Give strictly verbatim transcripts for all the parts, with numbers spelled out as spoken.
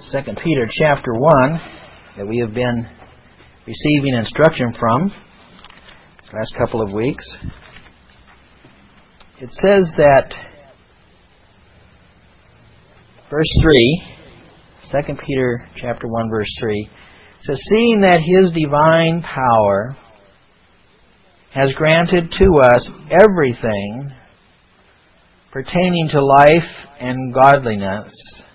Second Peter chapter one that we have been receiving instruction from the last couple of weeks. It says that, verse three, Second Peter chapter one verse three, says, "Seeing that His divine power has granted to us everything pertaining to life and godliness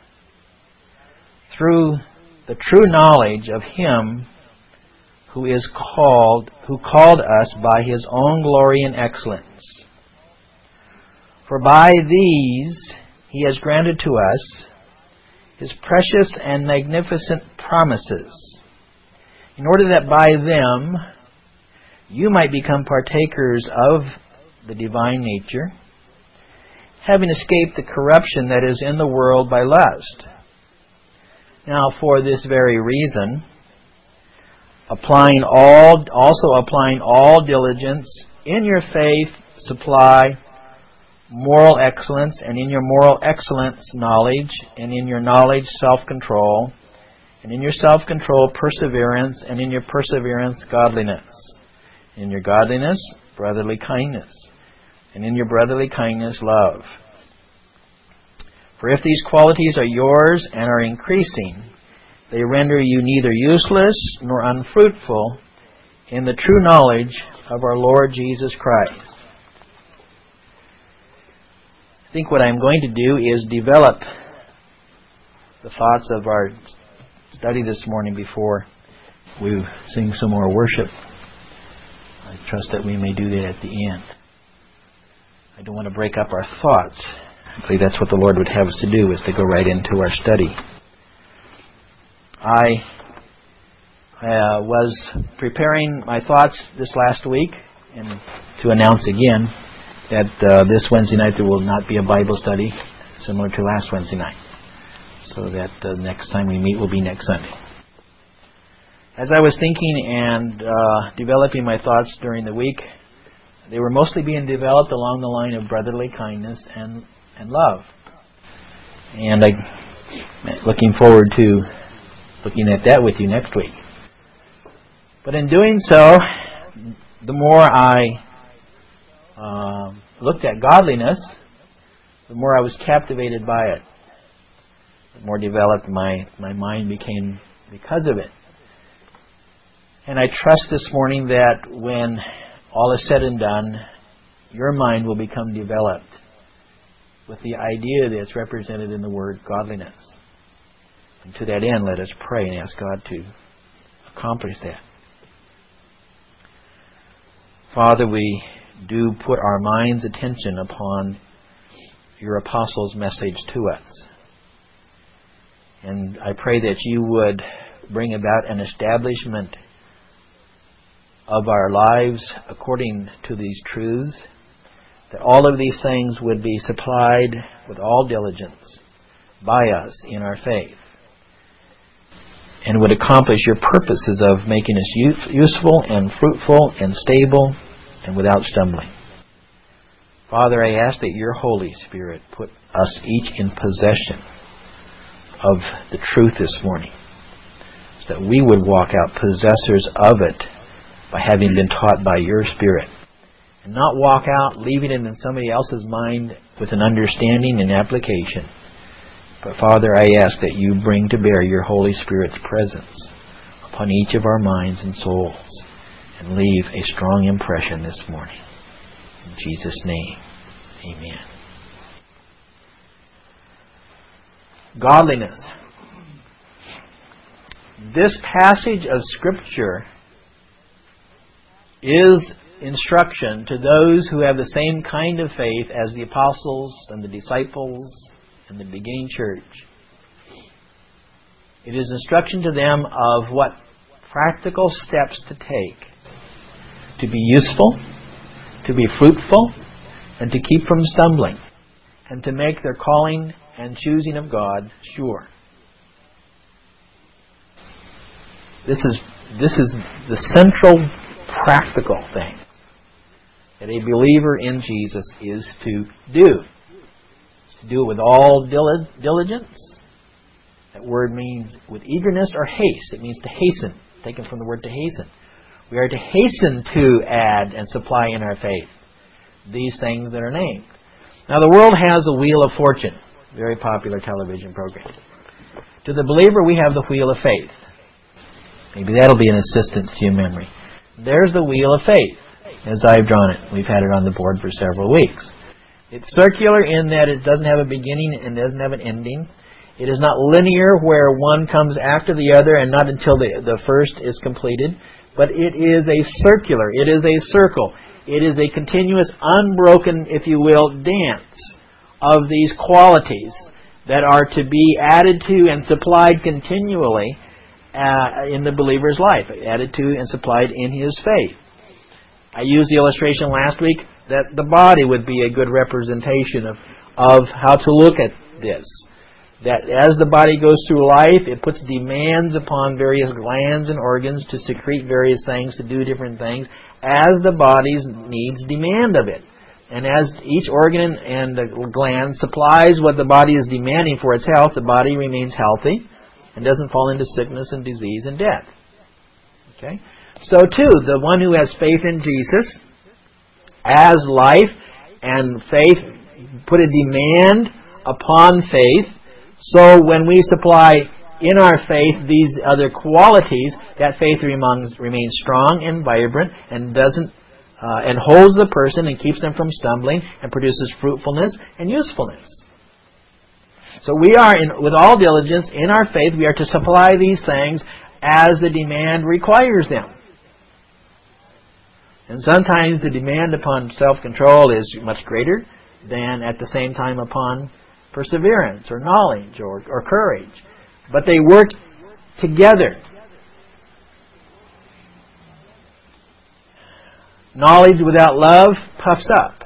through the true knowledge of Him who is called, who called us by His own glory and excellence. For by these He has granted to us His precious and magnificent promises, in order that by them you might become partakers of the divine nature, having escaped the corruption that is in the world by lust. Now, for this very reason, applying all, also applying all diligence, in your faith supply moral excellence, and in your moral excellence knowledge, and in your knowledge self-control, and in your self-control perseverance, and in your perseverance godliness, in your godliness brotherly kindness, and in your brotherly kindness love. For if these qualities are yours and are increasing, they render you neither useless nor unfruitful in the true knowledge of our Lord Jesus Christ." I think what I'm going to do is develop the thoughts of our study this morning before we sing some more worship. I trust that we may do that at the end. I don't want to break up our thoughts. I believe that's what the Lord would have us to do, is to go right into our study. I uh, was preparing my thoughts this last week, and to announce again that uh, this Wednesday night there will not be a Bible study similar to last Wednesday night, so that the uh, next time we meet will be next Sunday. As I was thinking and uh, developing my thoughts during the week, they were mostly being developed along the line of brotherly kindness and and love. And I'm looking forward to looking at that with you next week. But in doing so, the more I uh, looked at godliness, the more I was captivated by it. The more developed my, my mind became because of it. And I trust this morning that when all is said and done, your mind will become developed with the idea that's represented in the word godliness. And to that end, let us pray and ask God to accomplish that. Father, we do put our mind's attention upon your apostle's message to us. And I pray that you would bring about an establishment of our lives according to these truths, that all of these things would be supplied with all diligence by us in our faith, and would accomplish your purposes of making us useful and fruitful and stable and without stumbling. Father, I ask that your Holy Spirit put us each in possession of the truth this morning, so that we would walk out possessors of it by having been taught by your Spirit, and not walk out leaving it in somebody else's mind with an understanding and application. But Father, I ask that you bring to bear your Holy Spirit's presence upon each of our minds and souls, and leave a strong impression this morning. In Jesus' name, amen. Godliness. This passage of Scripture is instruction to those who have the same kind of faith as the apostles and the disciples and the beginning church. It is instruction to them of what practical steps to take to be useful, to be fruitful, and to keep from stumbling, and to make their calling and choosing of God sure. This is this is the central practical thing that a believer in Jesus is to do. To do it with all diligence, That word means with eagerness or haste. It means to hasten, taken from the word to hasten. We are to hasten to add and supply in our faith these things that are named. Now the world has a Wheel of Fortune, very popular television program. To the believer we have the Wheel of Faith. Maybe that'll be an assistance to your memory. There's the Wheel of Faith, as I've drawn it. We've had it on the board for several weeks. It's circular in that it doesn't have a beginning and doesn't have an ending. It is not linear where one comes after the other and not until the, the first is completed. But it is a circular, it is a circle. It is a continuous, unbroken, if you will, dance of these qualities that are to be added to and supplied continually uh, in the believer's life, added to and supplied in his faith. I used the illustration last week that the body would be a good representation of, of how to look at this. That as the body goes through life, it puts demands upon various glands and organs to secrete various things, to do different things, as the body's needs demand of it. And as each organ and gland supplies what the body is demanding for its health, the body remains healthy and doesn't fall into sickness and disease and death. Okay? So too, the one who has faith in Jesus, as life and faith put a demand upon faith. So when we supply in our faith these other qualities, that faith remains, remains strong and vibrant and doesn't uh, and holds the person and keeps them from stumbling and produces fruitfulness and usefulness. So we are, in, with all diligence, in our faith, we are to supply these things as the demand requires them. And sometimes the demand upon self-control is much greater than at the same time upon perseverance or knowledge or, or courage. But they work together. Knowledge without love puffs up.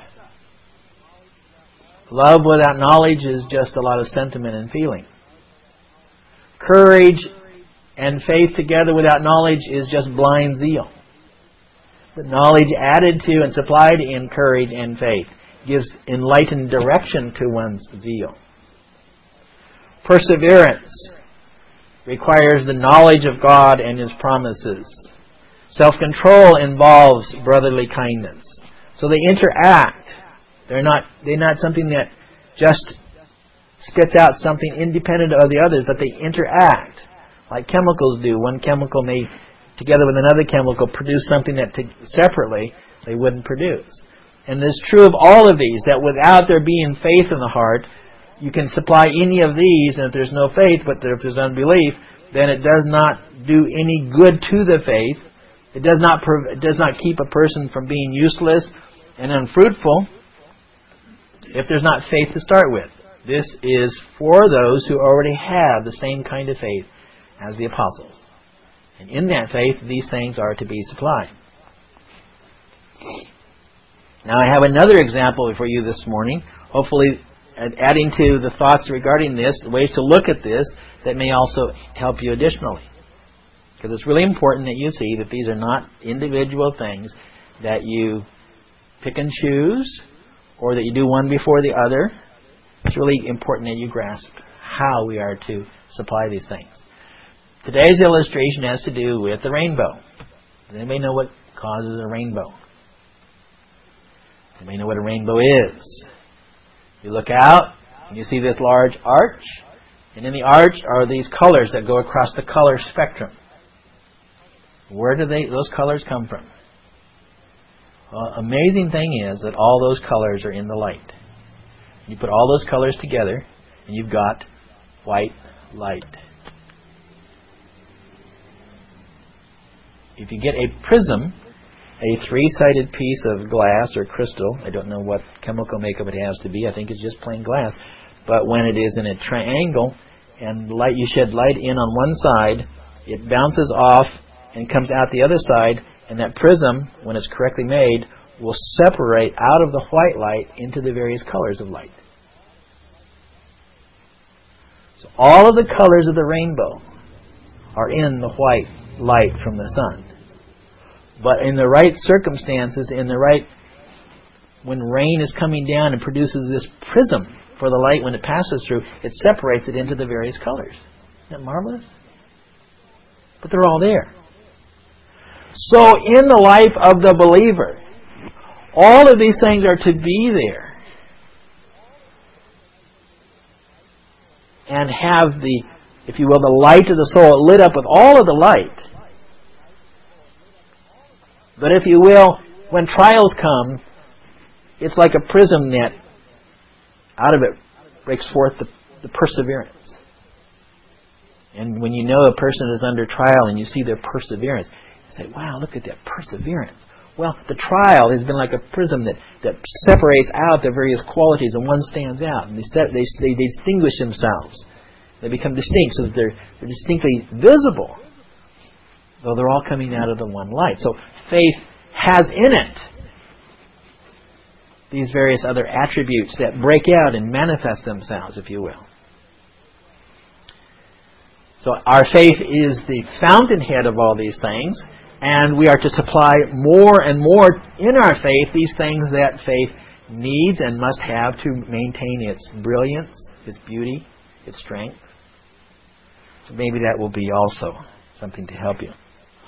Love without knowledge is just a lot of sentiment and feeling. Courage and faith together without knowledge is just blind zeal. The knowledge added to and supplied in courage and faith gives enlightened direction to one's zeal. Perseverance requires the knowledge of God and His promises. Self-control involves brotherly kindness. So they interact. They're not, they're not something that just spits out something independent of the others, but they interact like chemicals do. One chemical may, together with another chemical, produce something that to, separately they wouldn't produce. And it's true of all of these, that without there being faith in the heart, you can supply any of these, and if there's no faith, but if there's unbelief, then it does not do any good to the faith. It does not it does not keep a person from being useless and unfruitful if there's not faith to start with. This is for those who already have the same kind of faith as the apostles. And in that faith, these things are to be supplied. Now I have another example for you this morning, hopefully adding to the thoughts regarding this, ways to look at this that may also help you additionally. Because it's really important that you see that these are not individual things that you pick and choose or that you do one before the other. It's really important that you grasp how we are to supply these things. Today's illustration has to do with the rainbow. Does anybody know what causes a rainbow? Anybody know what a rainbow is? You look out and you see this large arch, and in the arch are these colors that go across the color spectrum. Where do they those colors come from? Well, amazing thing is that all those colors are in the light. You put all those colors together and you've got white light. If you get a prism, a three-sided piece of glass or crystal, I don't know what chemical makeup it has to be, I think it's just plain glass, but when it is in a triangle and light, you shed light in on one side, it bounces off and comes out the other side, and that prism, when it's correctly made, will separate out of the white light into the various colors of light. So all of the colors of the rainbow are in the white light from the sun. But in the right circumstances, in the right, when rain is coming down and produces this prism for the light when it passes through, it separates it into the various colors. Isn't that marvelous? But they're all there. So in the life of the believer, all of these things are to be there and have the, if you will, the light of the soul lit up with all of the light. But if you will, when trials come, it's like a prism net. Out of it breaks forth the, the perseverance. And when you know a person is under trial and you see their perseverance, you say, wow, look at that perseverance. Well, the trial has been like a prism that, that separates out the various qualities, and one stands out. And they, set, they, they, they distinguish themselves. They become distinct so that they're, they're distinctly visible, though they're all coming out of the one light. So faith has in it these various other attributes that break out and manifest themselves, if you will. So our faith is the fountainhead of all these things, and we are to supply more and more in our faith these things that faith needs and must have to maintain its brilliance, its beauty, its strength. So maybe that will be also something to help you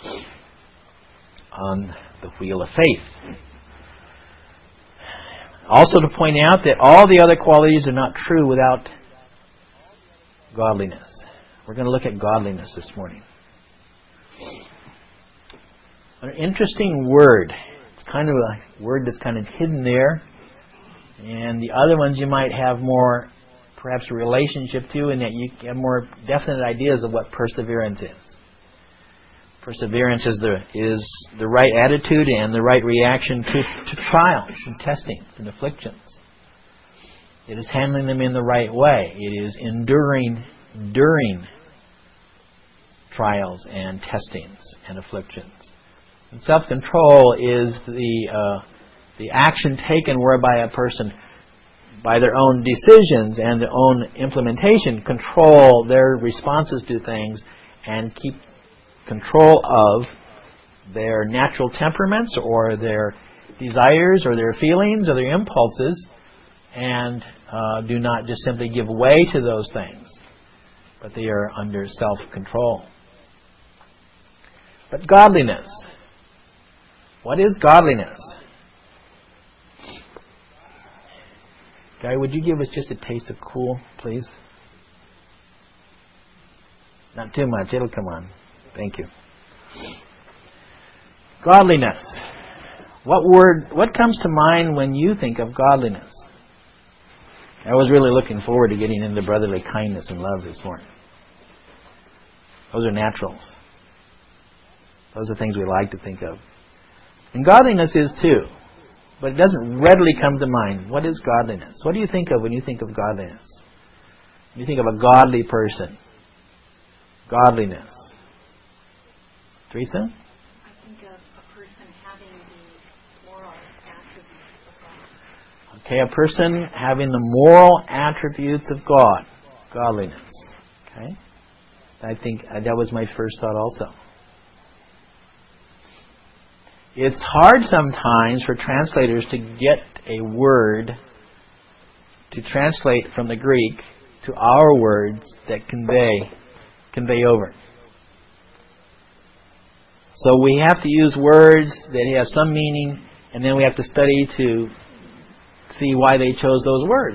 on the wheel of faith. Also to point out that all the other qualities are not true without godliness. We're going to look at godliness this morning. An interesting word. It's kind of a word that's kind of hidden there. And the other ones you might have more, perhaps, a relationship to, and that you have more definite ideas of what perseverance is. Perseverance is the is the right attitude and the right reaction to, to trials and testings and afflictions. It is handling them in the right way. It is enduring during trials and testings and afflictions. And self-control is the uh, the action taken whereby a person, by their own decisions and their own implementation, control their responses to things and keep control of their natural temperaments or their desires or their feelings or their impulses, and uh, do not just simply give way to those things, but they are under self-control. But godliness. What is godliness? Guy, would you give us just a taste of cool, please? Not too much. It'll come on. Thank you. Godliness. What word, what comes to mind when you think of godliness? I was really looking forward to getting into brotherly kindness and love this morning. Those are naturals. Those are things we like to think of. And godliness is too. But it doesn't readily come to mind. What is godliness? What do you think of when you think of godliness? When you think of a godly person. Godliness. Teresa? I think of a person having the moral attributes of God. Okay, a person having the moral attributes of God. Godliness. Okay? I think that was my first thought also. It's hard sometimes for translators to get a word to translate from the Greek to our words that convey convey over. So we have to use words that have some meaning, and then we have to study to see why they chose those words.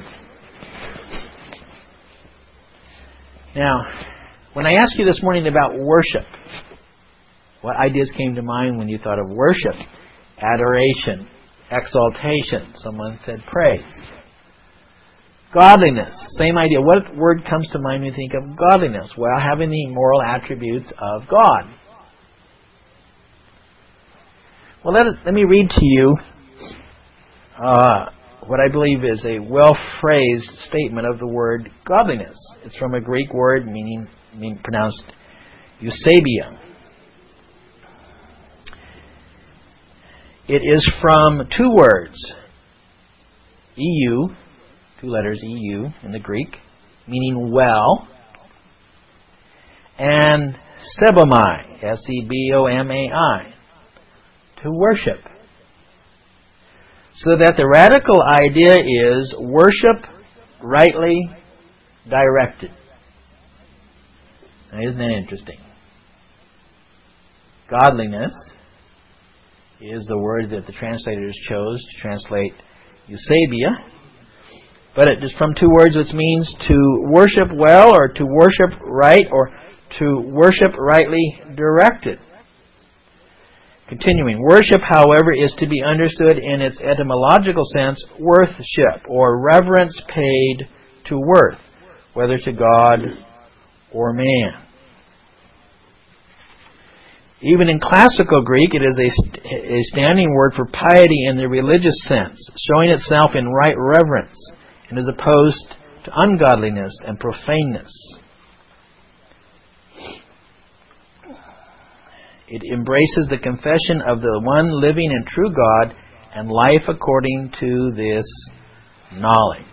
Now, when I asked you this morning about worship, what ideas came to mind when you thought of worship? Adoration, exaltation. Someone said praise. Godliness, same idea. What word comes to mind when you think of godliness? Well, having the moral attributes of God. Well, let, us, let me read to you uh, what I believe is a well-phrased statement of the word godliness. It's from a Greek word meaning, meaning pronounced eusebia. It is from two words, E U, two letters E U in the Greek, meaning well, and sebomai, S E B O M A I, to worship. So that the radical idea is worship rightly directed. Now, isn't that interesting? Godliness is the word that the translators chose to translate Eusebia. But it is from two words which means to worship well, or to worship right, or to worship rightly directed. Continuing, worship, however, is to be understood in its etymological sense, worthship, or reverence paid to worth, whether to God or man. Even in classical Greek, it is a, st- a standing word for piety in the religious sense, showing itself in right reverence, and is opposed to ungodliness and profaneness. It embraces the confession of the one living and true God and life according to this knowledge.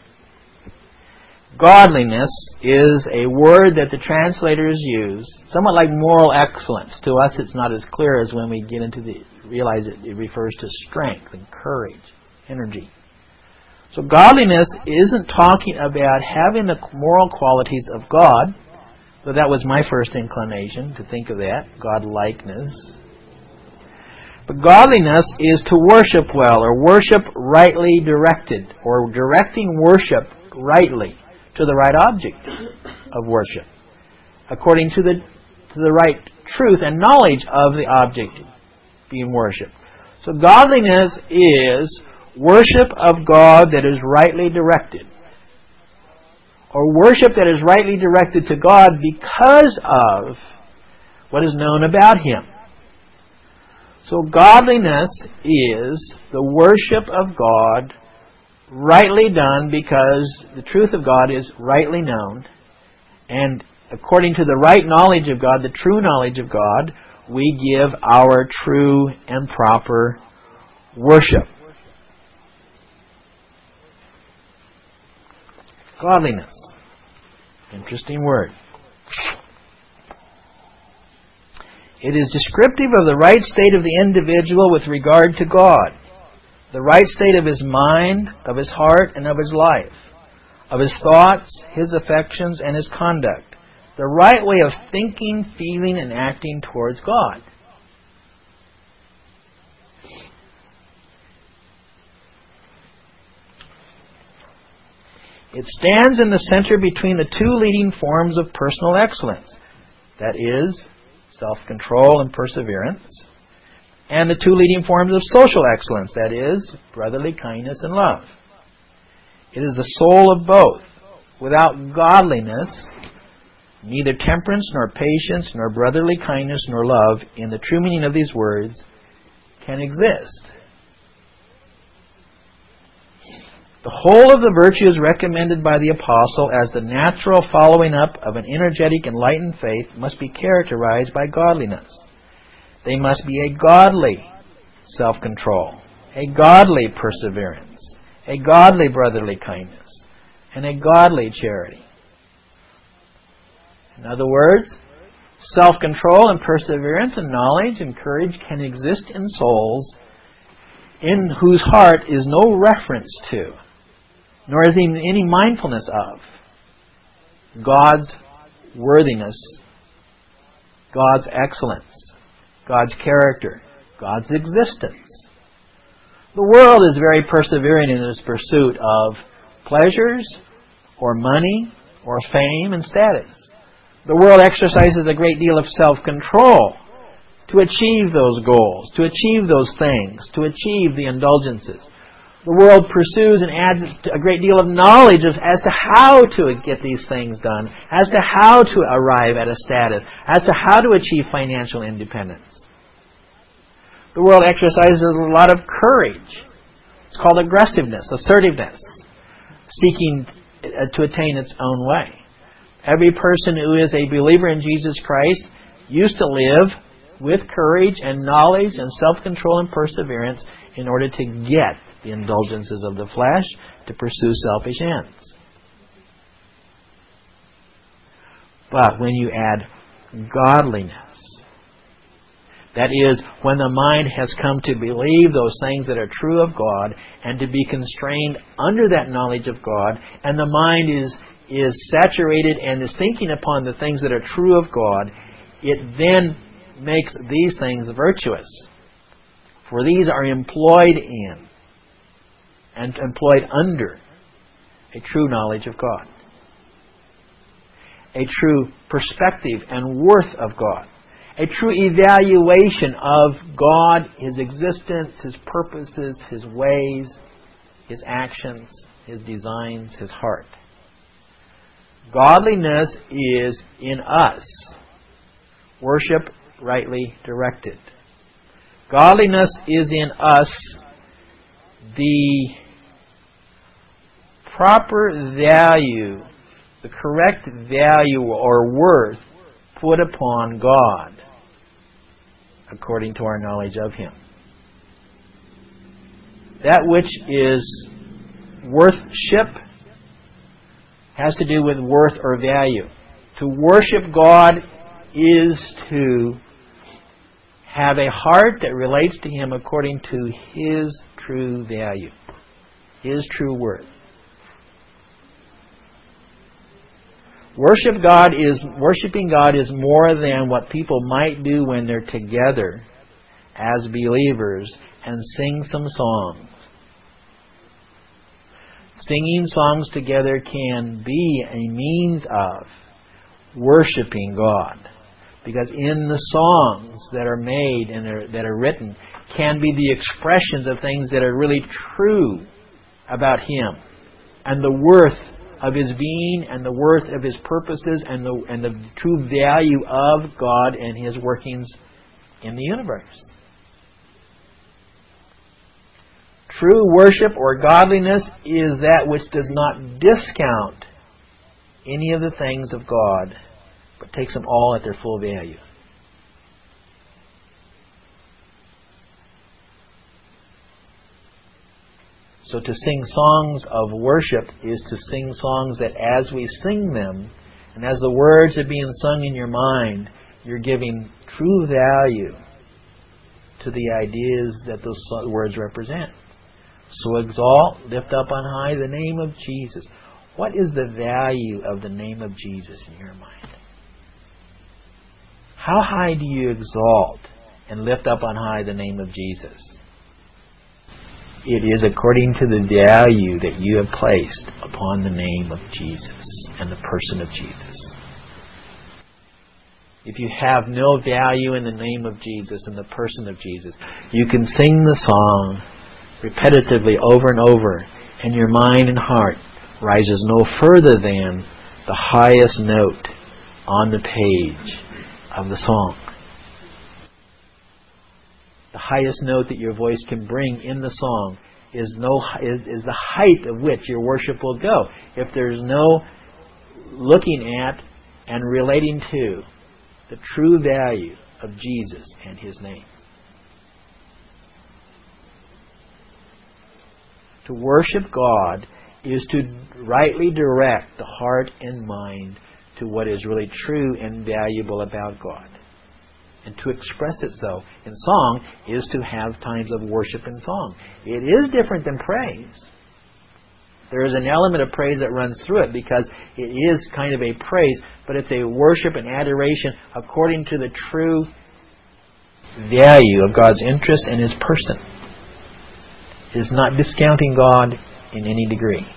Godliness is a word that the translators use, somewhat like moral excellence. To us it's not as clear as when we get into the, realize it, it refers to strength and courage, energy. So godliness isn't talking about having the moral qualities of God, though that was my first inclination to think of that, God-likeness. But godliness is to worship well, or worship rightly directed, or directing worship rightly to the right object of worship, according to the to the right truth and knowledge of the object being worshipped. So godliness is worship of God that is rightly directed, or worship that is rightly directed to God because of what is known about Him. So godliness is the worship of God rightly done because the truth of God is rightly known, and according to the right knowledge of God, the true knowledge of God, we give our true and proper worship. Godliness. Interesting word. It is descriptive of the right state of the individual with regard to God, the right state of his mind, of his heart, and of his life, of his thoughts, his affections, and his conduct, the right way of thinking, feeling, and acting towards God. It stands in the center between the two leading forms of personal excellence, that is, self-control and perseverance, and the two leading forms of social excellence, that is, brotherly kindness and love. It is the soul of both. Without godliness, neither temperance, nor patience, nor brotherly kindness, nor love, in the true meaning of these words, can exist. The whole of the virtues recommended by the Apostle as the natural following up of an energetic, enlightened faith must be characterized by godliness. They must be a godly self-control, a godly perseverance, a godly brotherly kindness, and a godly charity. In other words, self-control and perseverance and knowledge and courage can exist in souls in whose heart is no reference to, nor is even any mindfulness of, God's worthiness, God's excellence, God's character, God's existence. The world is very persevering in its pursuit of pleasures, or money, or fame and status. The world exercises a great deal of self-control to achieve those goals, to achieve those things, to achieve the indulgences. The world pursues and adds a great deal of knowledge of, as to how to get these things done, as to how to arrive at a status, as to how to achieve financial independence. The world exercises a lot of courage. It's called aggressiveness, assertiveness, seeking to attain its own way. Every person who is a believer in Jesus Christ used to live with courage and knowledge and self-control and perseverance in order to get the indulgences of the flesh, to pursue selfish ends. But when you add godliness, that is, when the mind has come to believe those things that are true of God and to be constrained under that knowledge of God, and the mind is is saturated and is thinking upon the things that are true of God, it then makes these things virtuous. For these are employed in and employed under a true knowledge of God, a true perspective and worth of God, a true evaluation of God, His existence, His purposes, His ways, His actions, His designs, His heart. Godliness is in us. Worship rightly directed. Godliness is in us the proper value, the correct value or worth put upon God according to our knowledge of Him. That which is worthship has to do with worth or value. To worship God is to have a heart that relates to Him according to His true value, His true worth. Worship God is worshiping God is more than what people might do when they're together as believers and sing some songs. Singing songs together can be a means of worshiping God. Because in the songs that are made and are, that are written can be the expressions of things that are really true about Him and the worth of His being and the worth of His purposes and the, and the true value of God and His workings in the universe. True worship or godliness is that which does not discount any of the things of God, but takes them all at their full value. So to sing songs of worship is to sing songs that as we sing them, and as the words are being sung in your mind, you're giving true value to the ideas that those words represent. So exalt, lift up on high the name of Jesus. What is the value of the name of Jesus in your mind? How high do you exalt and lift up on high the name of Jesus? It is according to the value that you have placed upon the name of Jesus and the person of Jesus. If you have no value in the name of Jesus and the person of Jesus, you can sing the song repetitively over and over, and your mind and heart rises no further than the highest note on the page of the song. The highest note that your voice can bring in the song is no is, is the height of which your worship will go. If there's no looking at and relating to the true value of Jesus and His name. To worship God is to rightly direct the heart and mind to what is really true and valuable about God. And to express it so in song is to have times of worship in song. It is different than praise. There is an element of praise that runs through it because it is kind of a praise, but it's a worship and adoration according to the true value of God's interest in His person. It is not discounting God in any degree.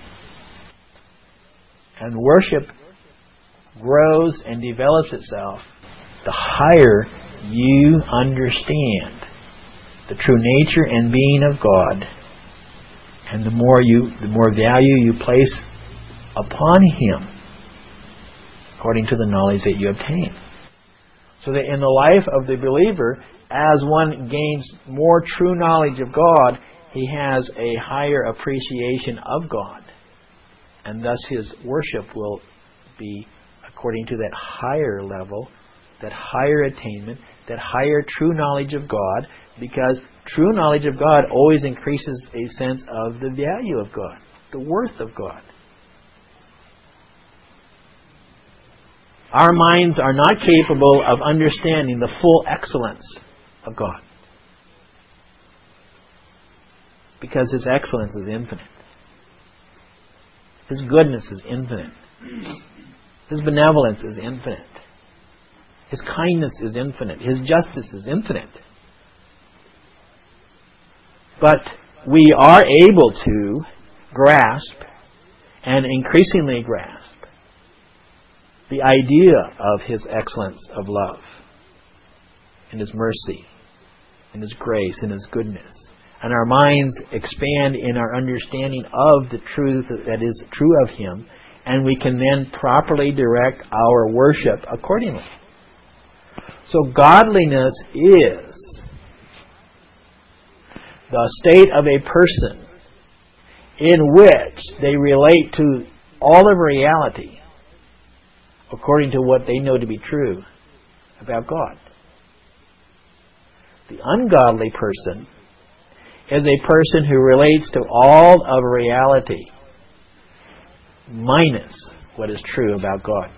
And worship grows and develops itself the higher you understand the true nature and being of God, and the more you, the more value you place upon Him according to the knowledge that you obtain. So that in the life of the believer, as one gains more true knowledge of God, he has a higher appreciation of God. And thus his worship will be according to that higher level, that higher attainment, that higher true knowledge of God, because true knowledge of God always increases a sense of the value of God, the worth of God. Our minds are not capable of understanding the full excellence of God, because His excellence is infinite. His goodness is infinite. His benevolence is infinite. His kindness is infinite. His justice is infinite. But we are able to grasp and increasingly grasp the idea of His excellence of love and His mercy and His grace and His goodness. And our minds expand in our understanding of the truth that is true of Him, and we can then properly direct our worship accordingly. So godliness is the state of a person in which they relate to all of reality according to what they know to be true about God. The ungodly person is a person who relates to all of reality minus what is true about God.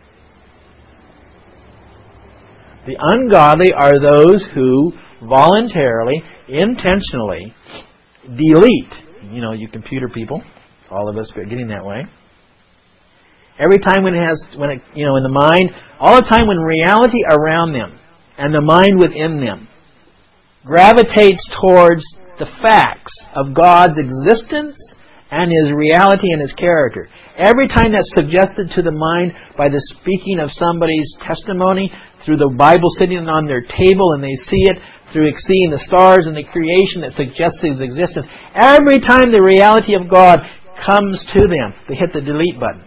The ungodly are those who voluntarily, intentionally delete. You know, you computer people, all of us are getting that way. Every time when it has, when it, you know, in the mind, all the time when reality around them and the mind within them gravitates towards the facts of God's existence and His reality and His character. Every time that's suggested to the mind by the speaking of somebody's testimony, through the Bible sitting on their table and they see it, through seeing the stars and the creation that suggests His existence, every time the reality of God comes to them, they hit the delete button.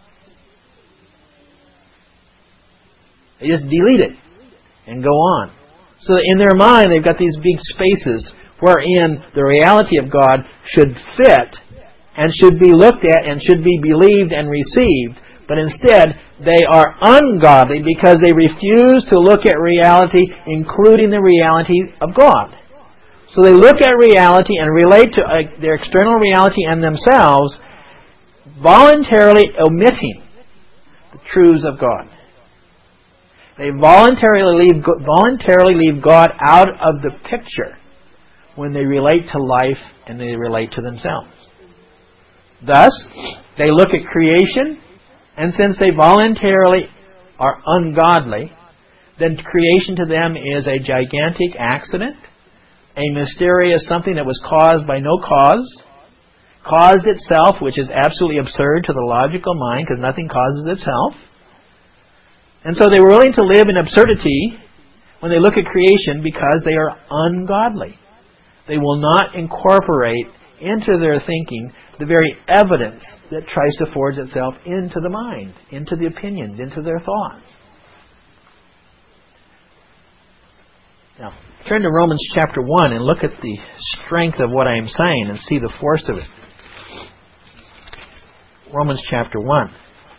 They just delete it and go on. So that in their mind they've got these big spaces wherein the reality of God should fit and should be looked at and should be believed and received. But instead, they are ungodly because they refuse to look at reality, including the reality of God. So they look at reality and relate to uh, their external reality and themselves, voluntarily omitting the truths of God. They voluntarily leave, voluntarily leave God out of the picture when they relate to life and they relate to themselves. Thus, they look at creation, and since they voluntarily are ungodly, then creation to them is a gigantic accident, a mysterious something that was caused by no cause, caused itself, which is absolutely absurd to the logical mind because nothing causes itself. And so they were willing to live in absurdity when they look at creation because they are ungodly. They will not incorporate into their thinking the very evidence that tries to forge itself into the mind, into the opinions, into their thoughts. Now, turn to Romans chapter one and look at the strength of what I am saying and see the force of it. Romans chapter one.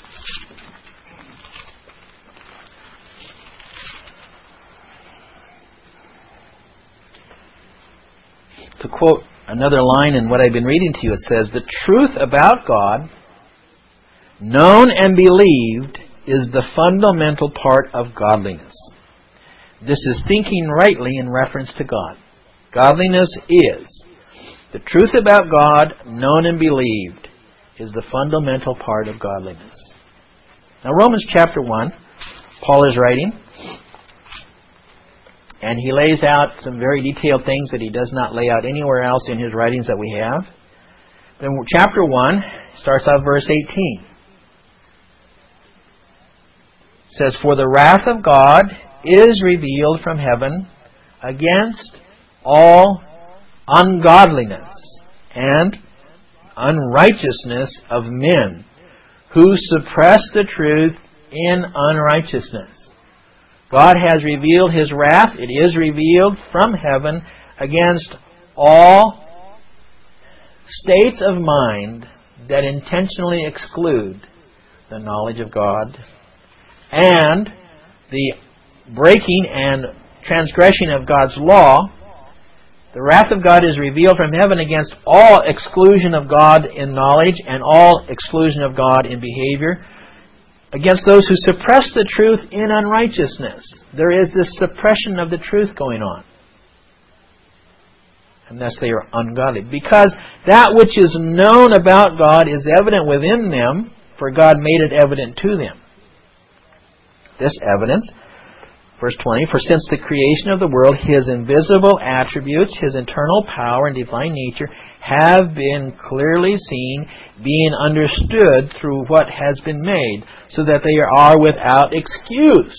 To quote another line in what I've been reading to you, it says, "The truth about God, known and believed, is the fundamental part of godliness. This is thinking rightly in reference to God. Godliness is the truth about God, known and believed, is the fundamental part of godliness." Now, Romans chapter one, Paul is writing, and he lays out some very detailed things that he does not lay out anywhere else in his writings that we have. Then chapter one starts out verse eighteen. It says, "For the wrath of God is revealed from heaven against all ungodliness and unrighteousness of men who suppress the truth in unrighteousness. God has revealed His wrath. It is revealed from heaven against all states of mind that intentionally exclude the knowledge of God and the breaking and transgression of God's law. The wrath of God is revealed from heaven against all exclusion of God in knowledge and all exclusion of God in behavior, against those who suppress the truth in unrighteousness." There is this suppression of the truth going on. And thus they are ungodly. Because that which is known about God is evident within them, for God made it evident to them. This evidence, verse twenty, for since the creation of the world, His invisible attributes, His eternal power and divine nature have been clearly seen, being understood through what has been made, so that they are without excuse.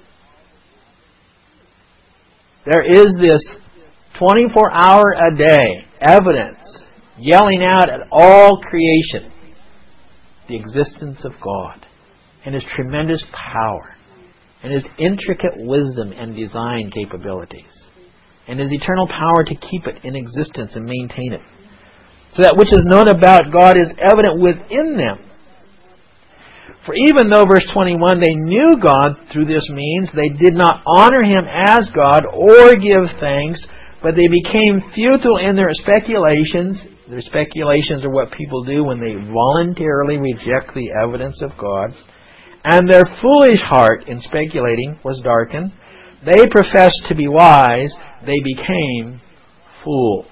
There is this twenty-four hour a day evidence yelling out at all creation the existence of God and His tremendous power and His intricate wisdom and design capabilities and His eternal power to keep it in existence and maintain it. So that which is known about God is evident within them. For even though, verse twenty-one, they knew God through this means, they did not honor Him as God or give thanks, but they became futile in their speculations. Their speculations are what people do when they voluntarily reject the evidence of God. And their foolish heart in speculating was darkened. They professed to be wise. They became fools.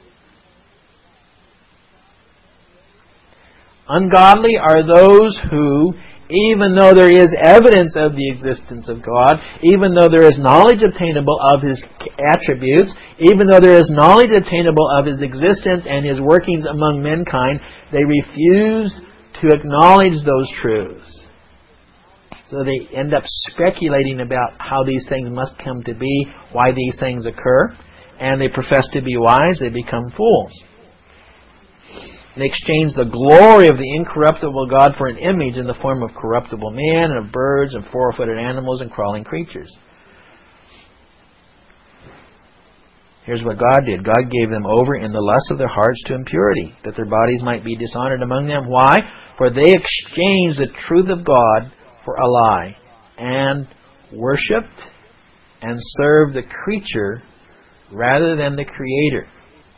Ungodly are those who, even though there is evidence of the existence of God, even though there is knowledge obtainable of His attributes, even though there is knowledge obtainable of His existence and His workings among mankind, they refuse to acknowledge those truths. So they end up speculating about how these things must come to be, why these things occur, and they profess to be wise, they become fools. They exchange the glory of the incorruptible God for an image in the form of corruptible man and of birds and four-footed animals and crawling creatures. Here's what God did. God gave them over in the lust of their hearts to impurity, that their bodies might be dishonored among them. Why? For they exchanged the truth of God for a lie, and worshipped and served the creature rather than the Creator.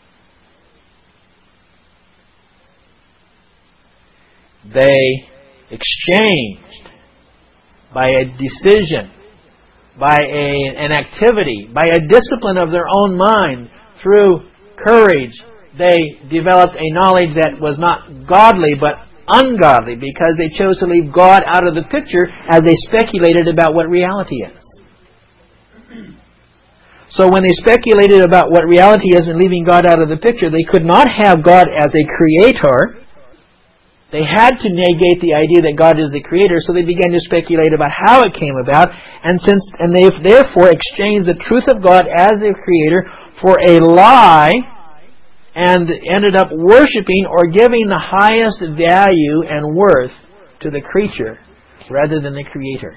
They exchanged by a decision, by a, an activity, by a discipline of their own mind, through courage, they developed a knowledge that was not godly but ungodly, because they chose to leave God out of the picture as they speculated about what reality is. So when they speculated about what reality is and leaving God out of the picture, they could not have God as a creator. They had to negate the idea that God is the creator, so they began to speculate about how it came about, and since and they therefore exchanged the truth of God as a creator for a lie, and ended up worshiping or giving the highest value and worth to the creature rather than the Creator.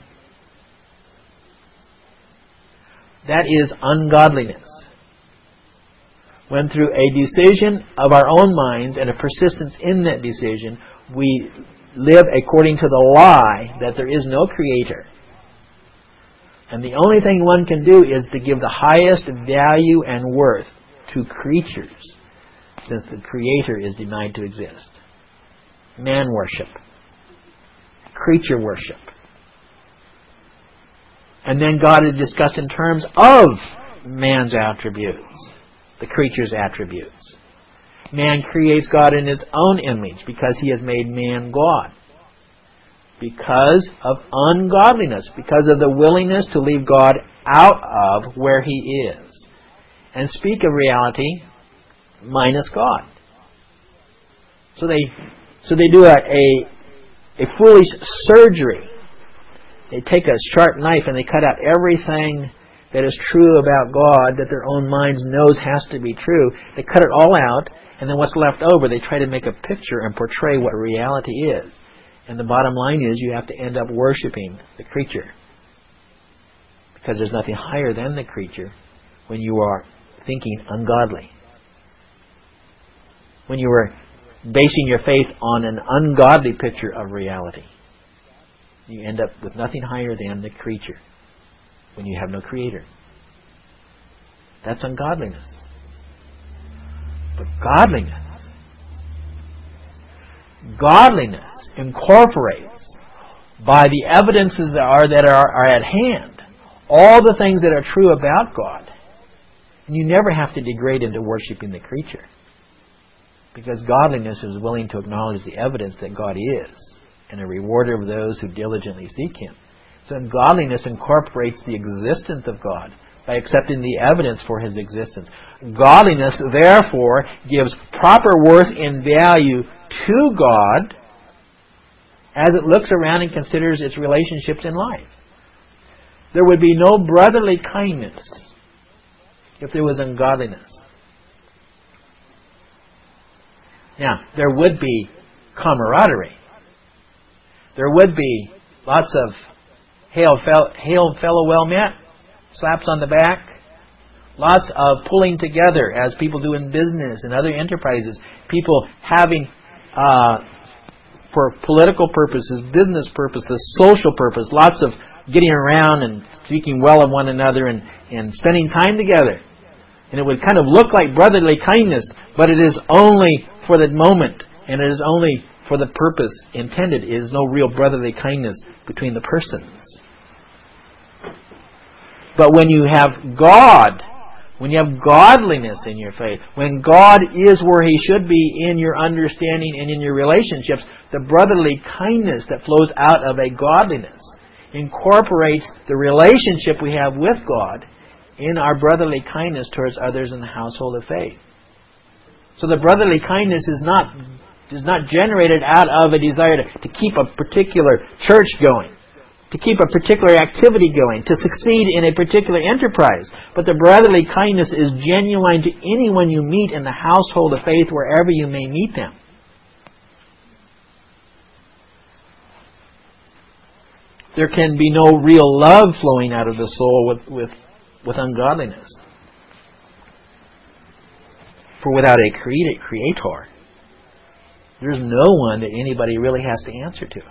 That is ungodliness. When through a decision of our own minds and a persistence in that decision, we live according to the lie that there is no Creator. And the only thing one can do is to give the highest value and worth to creatures, since the Creator is denied to exist. Man worship. Creature worship. And then God is discussed in terms of man's attributes, the creature's attributes. Man creates God in his own image because he has made man God. Because of ungodliness, because of the willingness to leave God out of where He is, and speak of reality minus God. So they, so they do a, a, a foolish surgery. They take a sharp knife and they cut out everything that is true about God that their own minds knows has to be true. They cut it all out, and then what's left over, they try to make a picture and portray what reality is. And the bottom line is you have to end up worshiping the creature, because there's nothing higher than the creature when you are thinking ungodly. When you are basing your faith on an ungodly picture of reality, you end up with nothing higher than the creature when you have no Creator. That's ungodliness. But godliness, godliness incorporates, by the evidences that are that are, are at hand, all the things that are true about God. And you never have to degrade into worshiping the creature, because godliness is willing to acknowledge the evidence that God is and a rewarder of those who diligently seek Him. So godliness incorporates the existence of God by accepting the evidence for His existence. Godliness, therefore, gives proper worth and value to God as it looks around and considers its relationships in life. There would be no brotherly kindness if there was ungodliness. Now, there would be camaraderie. There would be lots of hail, fel- hail fellow well met, slaps on the back, lots of pulling together as people do in business and other enterprises, people having, uh, for political purposes, business purposes, social purpose, lots of getting around and speaking well of one another and, and spending time together. And it would kind of look like brotherly kindness, but it is only for the moment, and it is only for the purpose intended. It is no real brotherly kindness between the persons. But when you have God, when you have godliness in your faith, when God is where He should be in your understanding and in your relationships, the brotherly kindness that flows out of a godliness incorporates the relationship we have with God in our brotherly kindness towards others in the household of faith. So the brotherly kindness is not is not generated out of a desire to, to keep a particular church going, to keep a particular activity going, to succeed in a particular enterprise. But the brotherly kindness is genuine to anyone you meet in the household of faith, wherever you may meet them. There can be no real love flowing out of the soul with, with, with ungodliness. For without a creator, there's no one that anybody really has to answer to.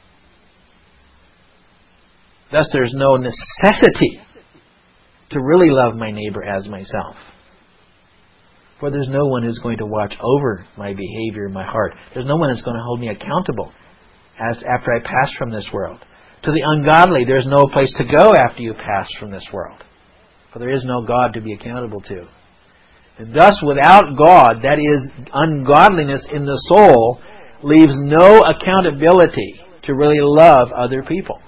Thus, there's no necessity to really love my neighbor as myself. For there's no one who's going to watch over my behavior, my heart. There's no one that's going to hold me accountable as after I pass from this world. To the ungodly, there's no place to go after you pass from this world. For there is no God to be accountable to. And thus, without God, that is, ungodliness in the soul, leaves no accountability to really love other people.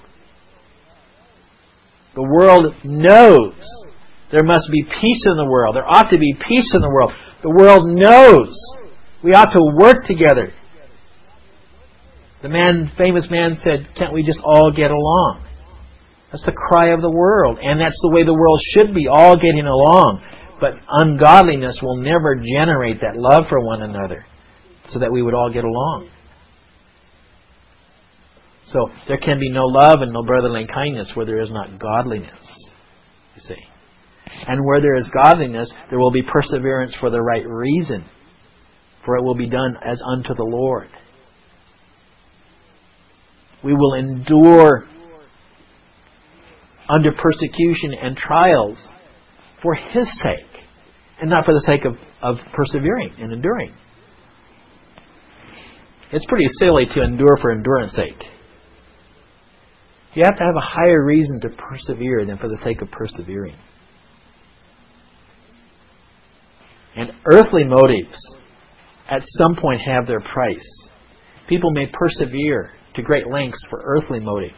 The world knows there must be peace in the world. There ought to be peace in the world. The world knows we ought to work together. The man, famous man said, can't we just all get along? That's the cry of the world. And that's the way the world should be, all getting along. But ungodliness will never generate that love for one another so that we would all get along. So there can be no love and no brotherly kindness where there is not godliness, you see. And where there is godliness, there will be perseverance for the right reason, for it will be done as unto the Lord. We will endure under persecution and trials for His sake, and not for the sake of, of persevering and enduring. It's pretty silly to endure for endurance sake. You have to have a higher reason to persevere than for the sake of persevering. And earthly motives at some point have their price. People may persevere to great lengths for earthly motives.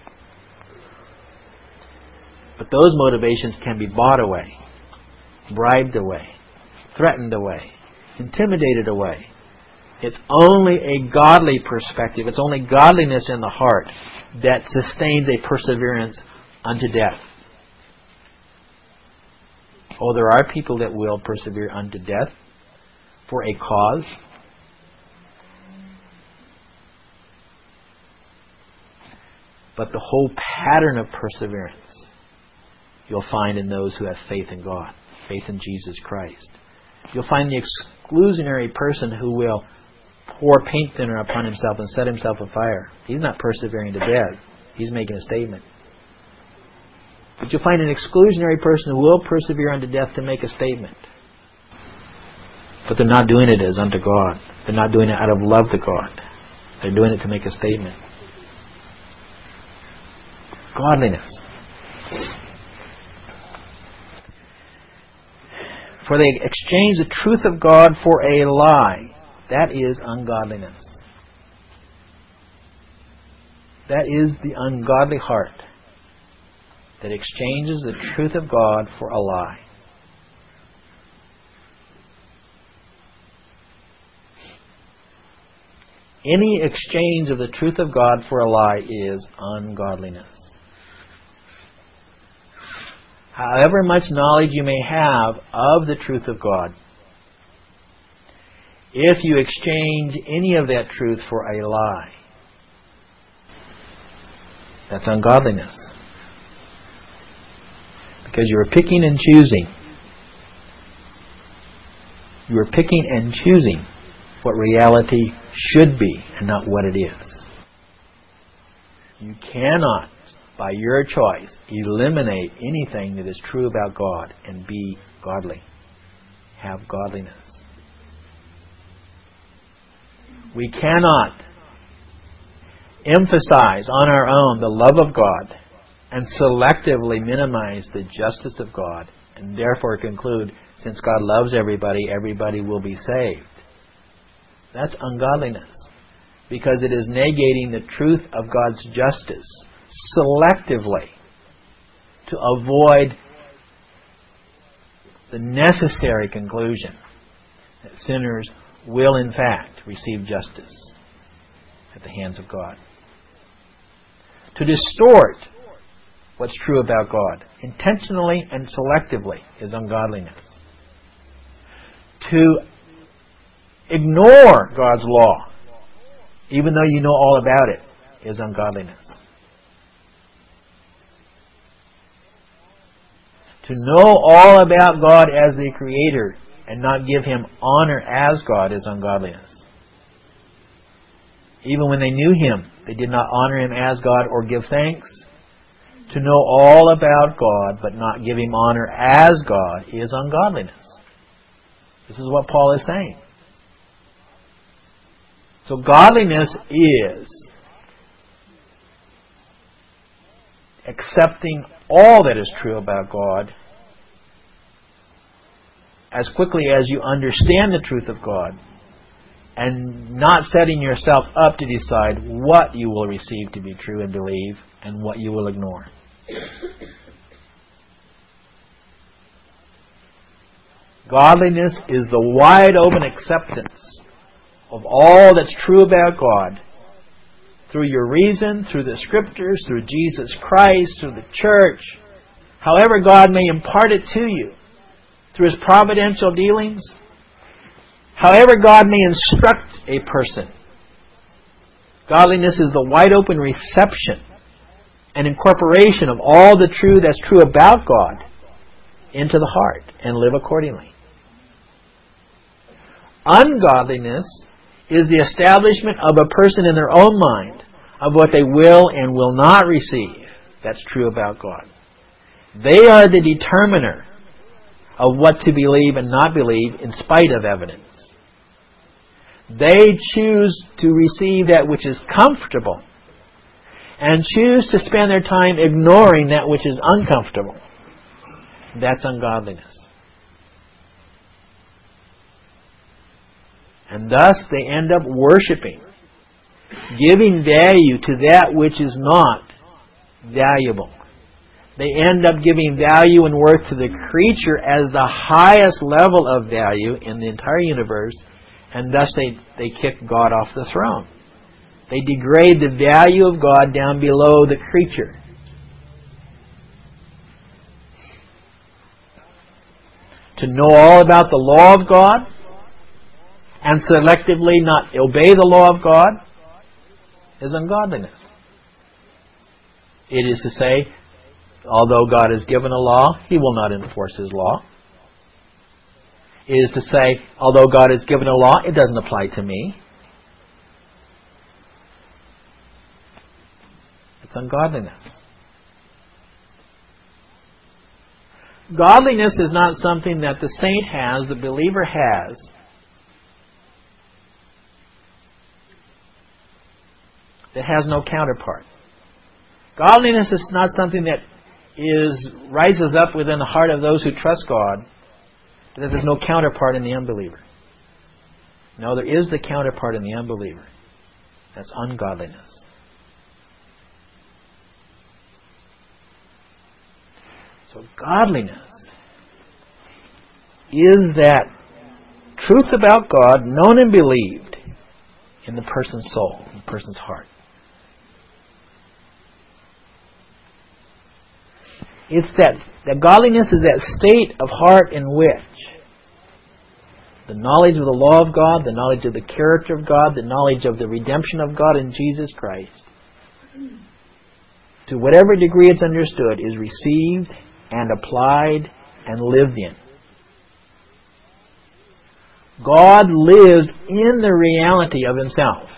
But those motivations can be bought away, bribed away, threatened away, intimidated away. It's only a godly perspective, it's only godliness in the heart that sustains a perseverance unto death. Oh, there are people that will persevere unto death for a cause. But the whole pattern of perseverance you'll find in those who have faith in God, faith in Jesus Christ. You'll find the exclusionary person who will pour paint thinner upon himself and set himself afire. He's not persevering to death. He's making a statement. But you'll find an exclusionary person who will persevere unto death to make a statement. But they're not doing it as unto God. They're not doing it out of love to God. They're doing it to make a statement. Godliness. For they exchange the truth of God for a lie. That is ungodliness. That is the ungodly heart that exchanges the truth of God for a lie. Any exchange of the truth of God for a lie is ungodliness. However much knowledge you may have of the truth of God, if you exchange any of that truth for a lie, that's ungodliness. Because you are picking and choosing. You are picking and choosing what reality should be and not what it is. You cannot, by your choice, eliminate anything that is true about God and be godly. Have godliness. We cannot emphasize on our own the love of God and selectively minimize the justice of God and therefore conclude, since God loves everybody, everybody will be saved. That's ungodliness, because it is negating the truth of God's justice selectively to avoid the necessary conclusion that sinners will in fact receive justice at the hands of God. To distort what's true about God intentionally and selectively is ungodliness. To ignore God's law, even though you know all about it, is ungodliness. To know all about God as the Creator and not give Him honor as God is ungodliness. Even when they knew Him, they did not honor Him as God or give thanks. To know all about God but not give Him honor as God is ungodliness. This is what Paul is saying. So godliness is accepting all that is true about God as quickly as you understand the truth of God, and not setting yourself up to decide what you will receive to be true and believe and what you will ignore. Godliness is the wide open acceptance of all that's true about God through your reason, through the Scriptures, through Jesus Christ, through the church, however God may impart it to you, through His providential dealings, however God may instruct a person. Godliness is the wide open reception and incorporation of all the true that's true about God into the heart and live accordingly. Ungodliness is the establishment of a person in their own mind of what they will and will not receive that's true about God. They are the determiner of what to believe and not believe in spite of evidence. They choose to receive that which is comfortable and choose to spend their time ignoring that which is uncomfortable. That's ungodliness. And thus they end up worshiping, giving value to that which is not valuable. They end up giving value and worth to the creature as the highest level of value in the entire universe, and thus they, they kick God off the throne. They degrade the value of God down below the creature. To know all about the law of God and selectively not obey the law of God is ungodliness. It is to say, although God has given a law, He will not enforce His law. It is to say, although God has given a law, it doesn't apply to me. It's ungodliness. Godliness is not something that the saint has, the believer has, that has no counterpart. Godliness is not something that is rises up within the heart of those who trust God, that there's no counterpart in the unbeliever. No, there is the counterpart in the unbeliever. That's ungodliness. So godliness is that truth about God known and believed in the person's soul, in the person's heart. It's that, that godliness is that state of heart in which the knowledge of the law of God, the knowledge of the character of God, the knowledge of the redemption of God in Jesus Christ, to whatever degree it's understood, is received and applied and lived in. God lives in the reality of Himself.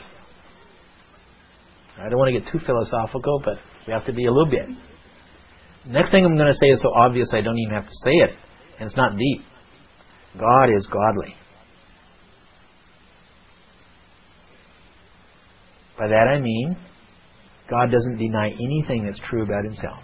I don't want to get too philosophical, but we have to be a little bit. Next thing I'm going to say is so obvious I don't even have to say it. And it's not deep. God is godly. By that I mean, God doesn't deny anything that's true about Himself.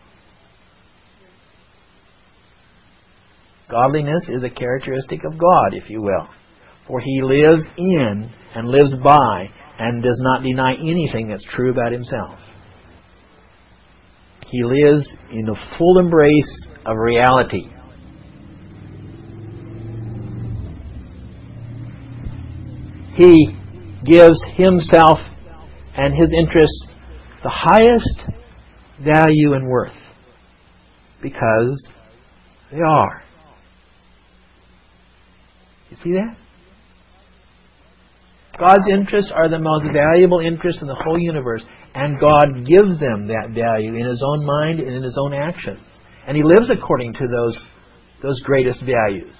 Godliness is a characteristic of God, if you will. For He lives in and lives by and does not deny anything that's true about Himself. He lives in the full embrace of reality. He gives Himself and His interests the highest value and worth because they are. You see that? God's interests are the most valuable interests in the whole universe, and God gives them that value in His own mind and in His own actions. And He lives according to those, those greatest values.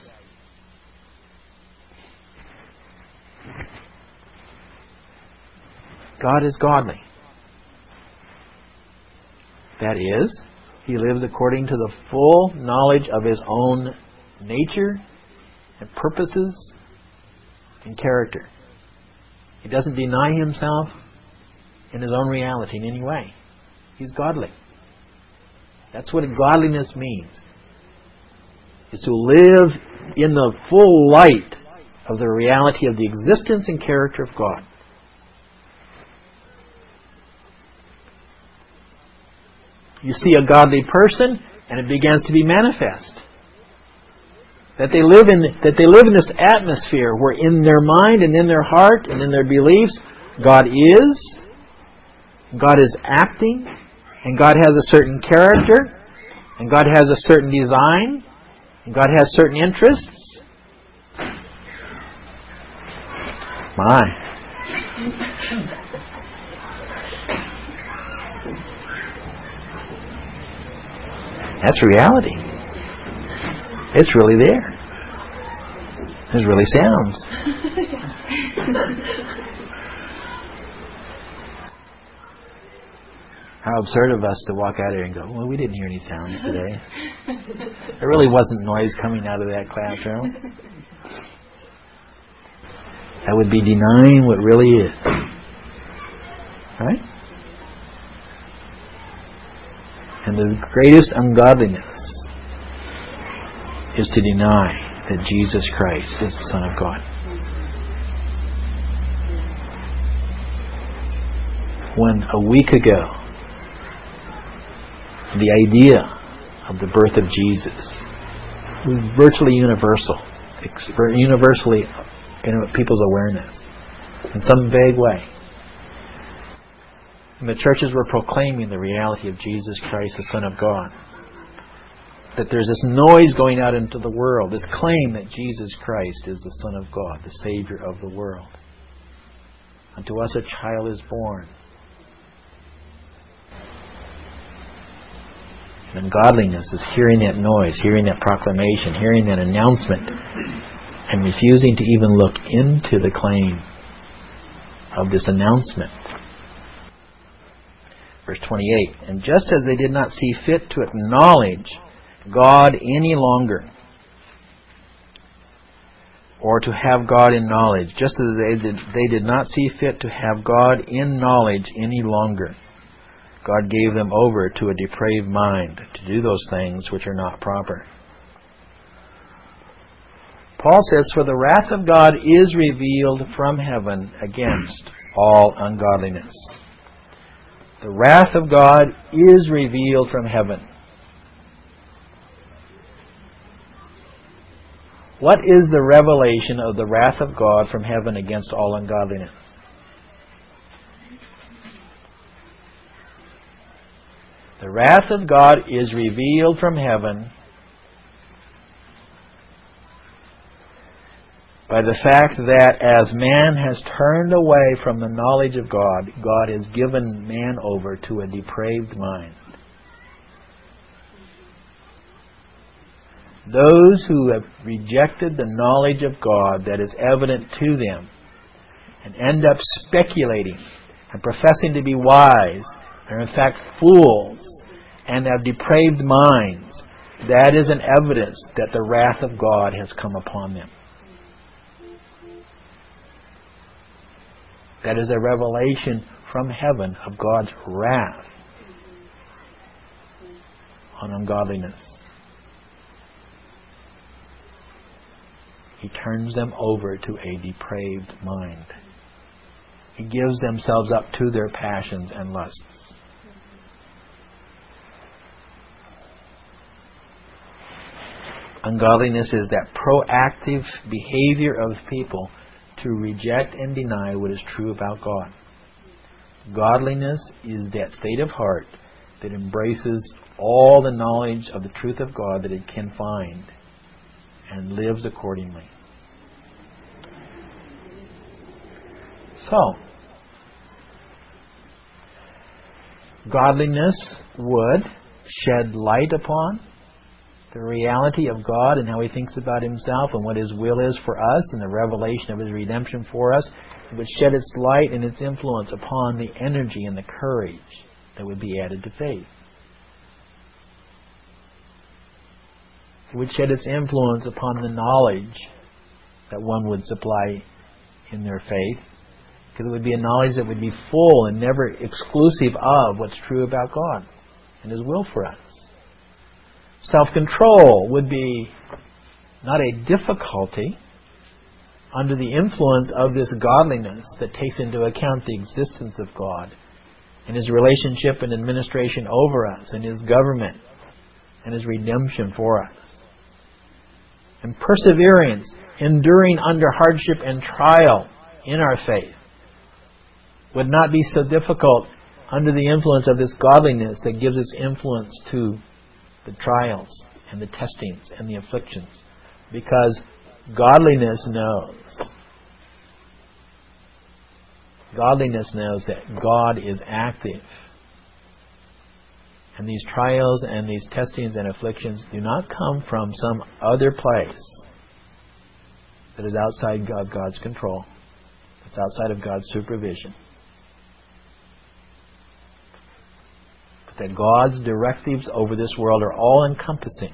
God is godly. That is, He lives according to the full knowledge of His own nature and purposes and character. He doesn't deny Himself in His own reality in any way. He's godly. That's what godliness means. Is to live in the full light of the reality of the existence and character of God. You see a godly person and it begins to be manifest. That they live in that they live in this atmosphere where in their mind and in their heart and in their beliefs, God is, God is acting, and God has a certain character, and God has a certain design, and God has certain interests. My. That's reality. It's really there. It really sounds. How absurd of us to walk out here and go, well, we didn't hear any sounds today. There really wasn't noise coming out of that classroom. That would be denying what really is. Right? And the greatest ungodliness is to deny that Jesus Christ is the Son of God. When a week ago, the idea of the birth of Jesus was virtually universal, universally in people's awareness, in some vague way. And the churches were proclaiming the reality of Jesus Christ, the Son of God. That there's this noise going out into the world, this claim that Jesus Christ is the Son of God, the Savior of the world. Unto us a child is born. And godliness is hearing that noise, hearing that proclamation, hearing that announcement, and refusing to even look into the claim of this announcement. Verse twenty-eight, and just as they did not see fit to acknowledge God any longer, or to have God in knowledge, just as they did, they did not see fit to have God in knowledge any longer, God gave them over to a depraved mind to do those things which are not proper. Paul says, for the wrath of God is revealed from heaven against all ungodliness. The wrath of God is revealed from heaven. What is the revelation of the wrath of God from heaven against all ungodliness? The wrath of God is revealed from heaven by the fact that as man has turned away from the knowledge of God, God has given man over to a depraved mind. Those who have rejected the knowledge of God that is evident to them and end up speculating and professing to be wise are in fact fools and have depraved minds, that is an evidence that the wrath of God has come upon them. That is a revelation from heaven of God's wrath on ungodliness. He turns them over to a depraved mind. He gives themselves up to their passions and lusts. Ungodliness is that proactive behavior of people to reject and deny what is true about God. Godliness is that state of heart that embraces all the knowledge of the truth of God that it can find and lives accordingly. So, godliness would shed light upon the reality of God and how He thinks about Himself and what His will is for us and the revelation of His redemption for us. It would shed its light and its influence upon the energy and the courage that would be added to faith. It would shed its influence upon the knowledge that one would supply in their faith, because it would be a knowledge that would be full and never exclusive of what's true about God and His will for us. Self-control would be not a difficulty under the influence of this godliness that takes into account the existence of God and His relationship and administration over us and His government and His redemption for us. And perseverance, enduring under hardship and trial in our faith, would not be so difficult under the influence of this godliness that gives its influence to the trials and the testings and the afflictions, because godliness knows godliness knows that God is active, and these trials and these testings and afflictions do not come from some other place that is outside God, God's control, that's outside of God's supervision. That God's directives over this world are all-encompassing.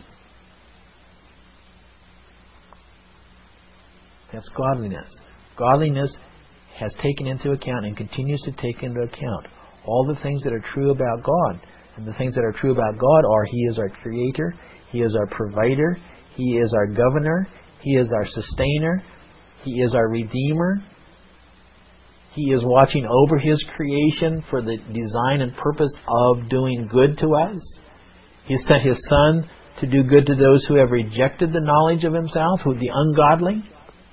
That's godliness. Godliness has taken into account and continues to take into account all the things that are true about God. And the things that are true about God are He is our Creator, He is our Provider, He is our Governor, He is our Sustainer, He is our Redeemer. He is watching over His creation for the design and purpose of doing good to us. He sent His Son to do good to those who have rejected the knowledge of Himself, who the ungodly.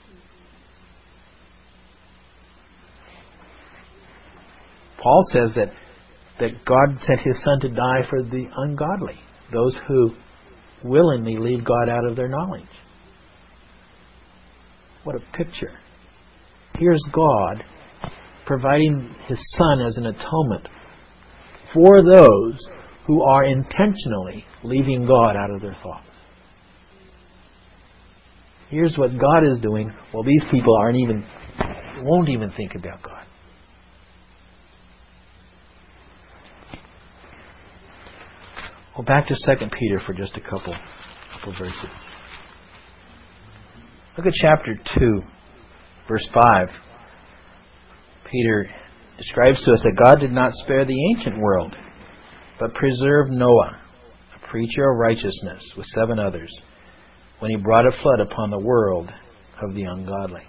Paul says that, that God sent His Son to die for the ungodly, those who willingly leave God out of their knowledge. What a picture. Here's God providing His Son as an atonement for those who are intentionally leaving God out of their thoughts. Here's what God is doing while these people aren't even, won't even think about God. Well, back to Second Peter for just a couple, couple verses. Look at chapter two, verse five. Peter describes to us that God did not spare the ancient world, but preserved Noah, a preacher of righteousness, with seven others, when He brought a flood upon the world of the ungodly.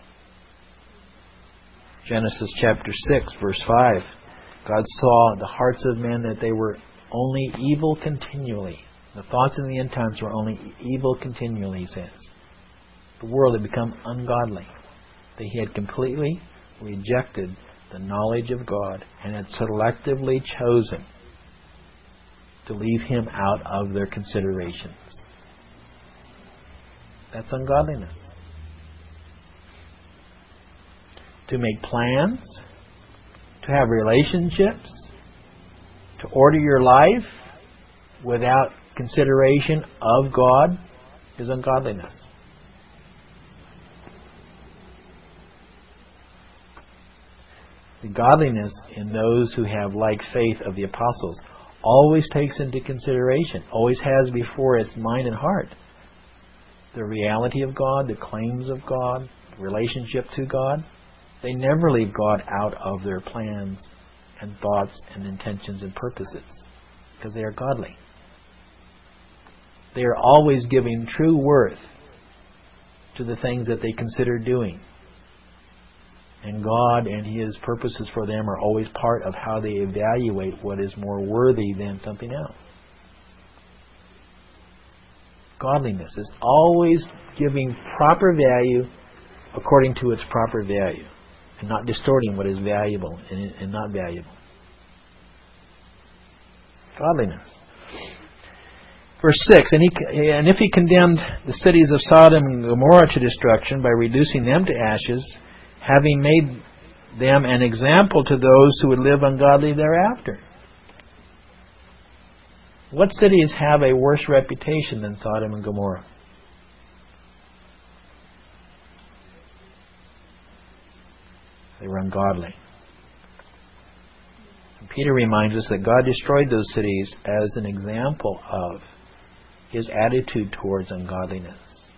Genesis chapter six, verse five. God saw the hearts of men that they were only evil continually. The thoughts in the end times were only evil continually, He says. the world had become ungodly. They had completely rejected the knowledge of God and had selectively chosen to leave Him out of their considerations. That's ungodliness. To make plans, to have relationships, to order your life without consideration of God is ungodliness. The godliness in those who have like faith of the apostles always takes into consideration, always has before its mind and heart, the reality of God, the claims of God, relationship to God. They never leave God out of their plans and thoughts and intentions and purposes because they are godly. They are always giving true worth to the things that they consider doing. And God and His purposes for them are always part of how they evaluate what is more worthy than something else. Godliness is always giving proper value according to its proper value, and not distorting what is valuable and, and not valuable. Godliness. Verse six, and, he, and if He condemned the cities of Sodom and Gomorrah to destruction by reducing them to ashes, having made them an example to those who would live ungodly thereafter. What cities have a worse reputation than Sodom and Gomorrah? They were ungodly. And Peter reminds us that God destroyed those cities as an example of His attitude towards ungodliness.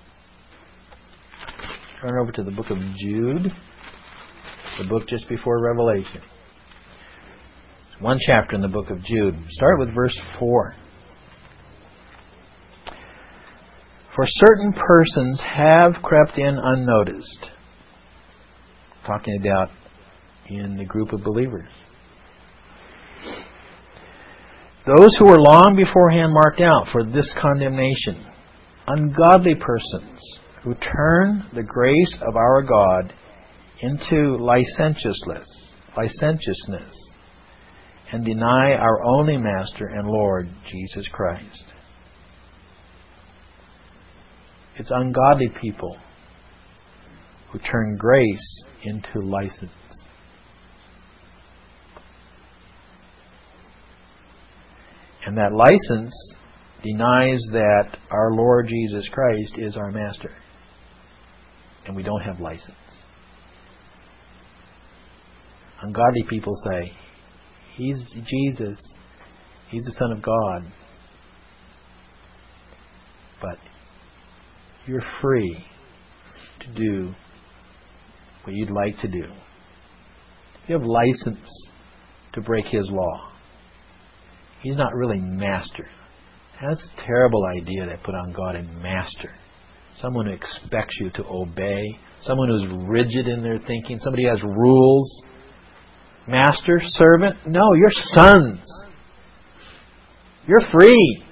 Turn over to the book of Jude, the book just before Revelation. There's one chapter in the book of Jude. Start with verse four. For certain persons have crept in unnoticed. Talking about in the group of believers. Those who were long beforehand marked out for this condemnation. Ungodly persons who turn the grace of our God into licentiousness, licentiousness, and deny our only Master and Lord, Jesus Christ. It's ungodly people who turn grace into license. And that license denies that our Lord Jesus Christ is our Master. And we don't have license. Ungodly people say, He's Jesus. He's the Son of God. But you're free to do what you'd like to do. You have license to break His law. He's not really Master. That's a terrible idea they put on God, a Master. Someone who expects you to obey. Someone who's rigid in their thinking. Somebody who has rules. Master, servant. No, you're sons. You're free.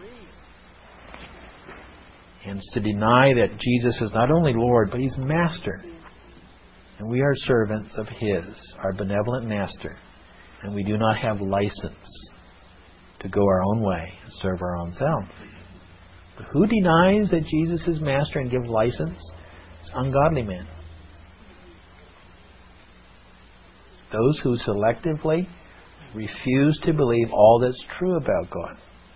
And it's to deny that Jesus is not only Lord, but He's Master. And we are servants of His, our benevolent Master. And we do not have license to go our own way and serve our own self. But who denies that Jesus is Master and gives license? It's ungodly men. Those who selectively refuse to believe all that's true about God.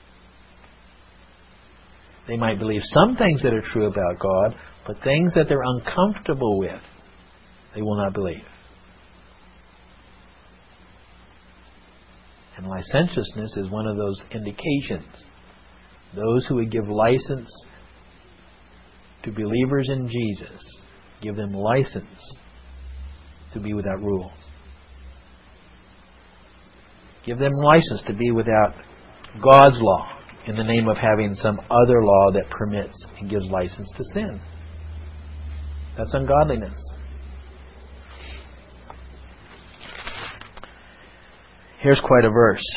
They might believe some things that are true about God, but things that they're uncomfortable with, they will not believe. And licentiousness is one of those indications. Those who would give license to believers in Jesus, give them license to be without rules. Give them license to be without God's law in the name of having some other law that permits and gives license to sin. That's ungodliness. Here's quite a verse.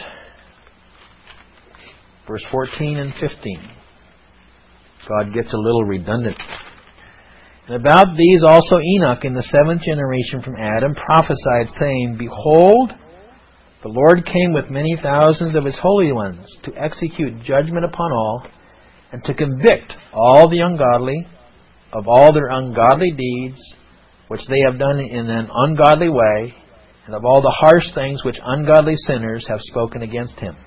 Verse fourteen and fifteen. God gets a little redundant. And about these also Enoch in the seventh generation from Adam prophesied, saying, Behold, the Lord came with many thousands of His holy ones to execute judgment upon all, and to convict all the ungodly of all their ungodly deeds, which they have done in an ungodly way, and of all the harsh things which ungodly sinners have spoken against Him.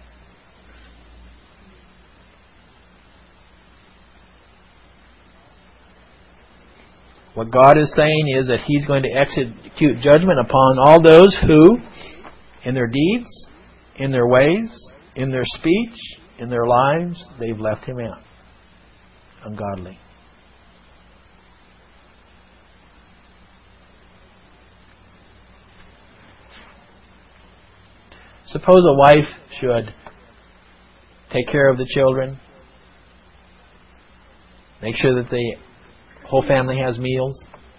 What God is saying is that He's going to execute judgment upon all those who, in their deeds, in their ways, in their speech, in their lives, they've left Him out. Ungodly. Suppose a wife should take care of the children, make sure that the whole family has meals,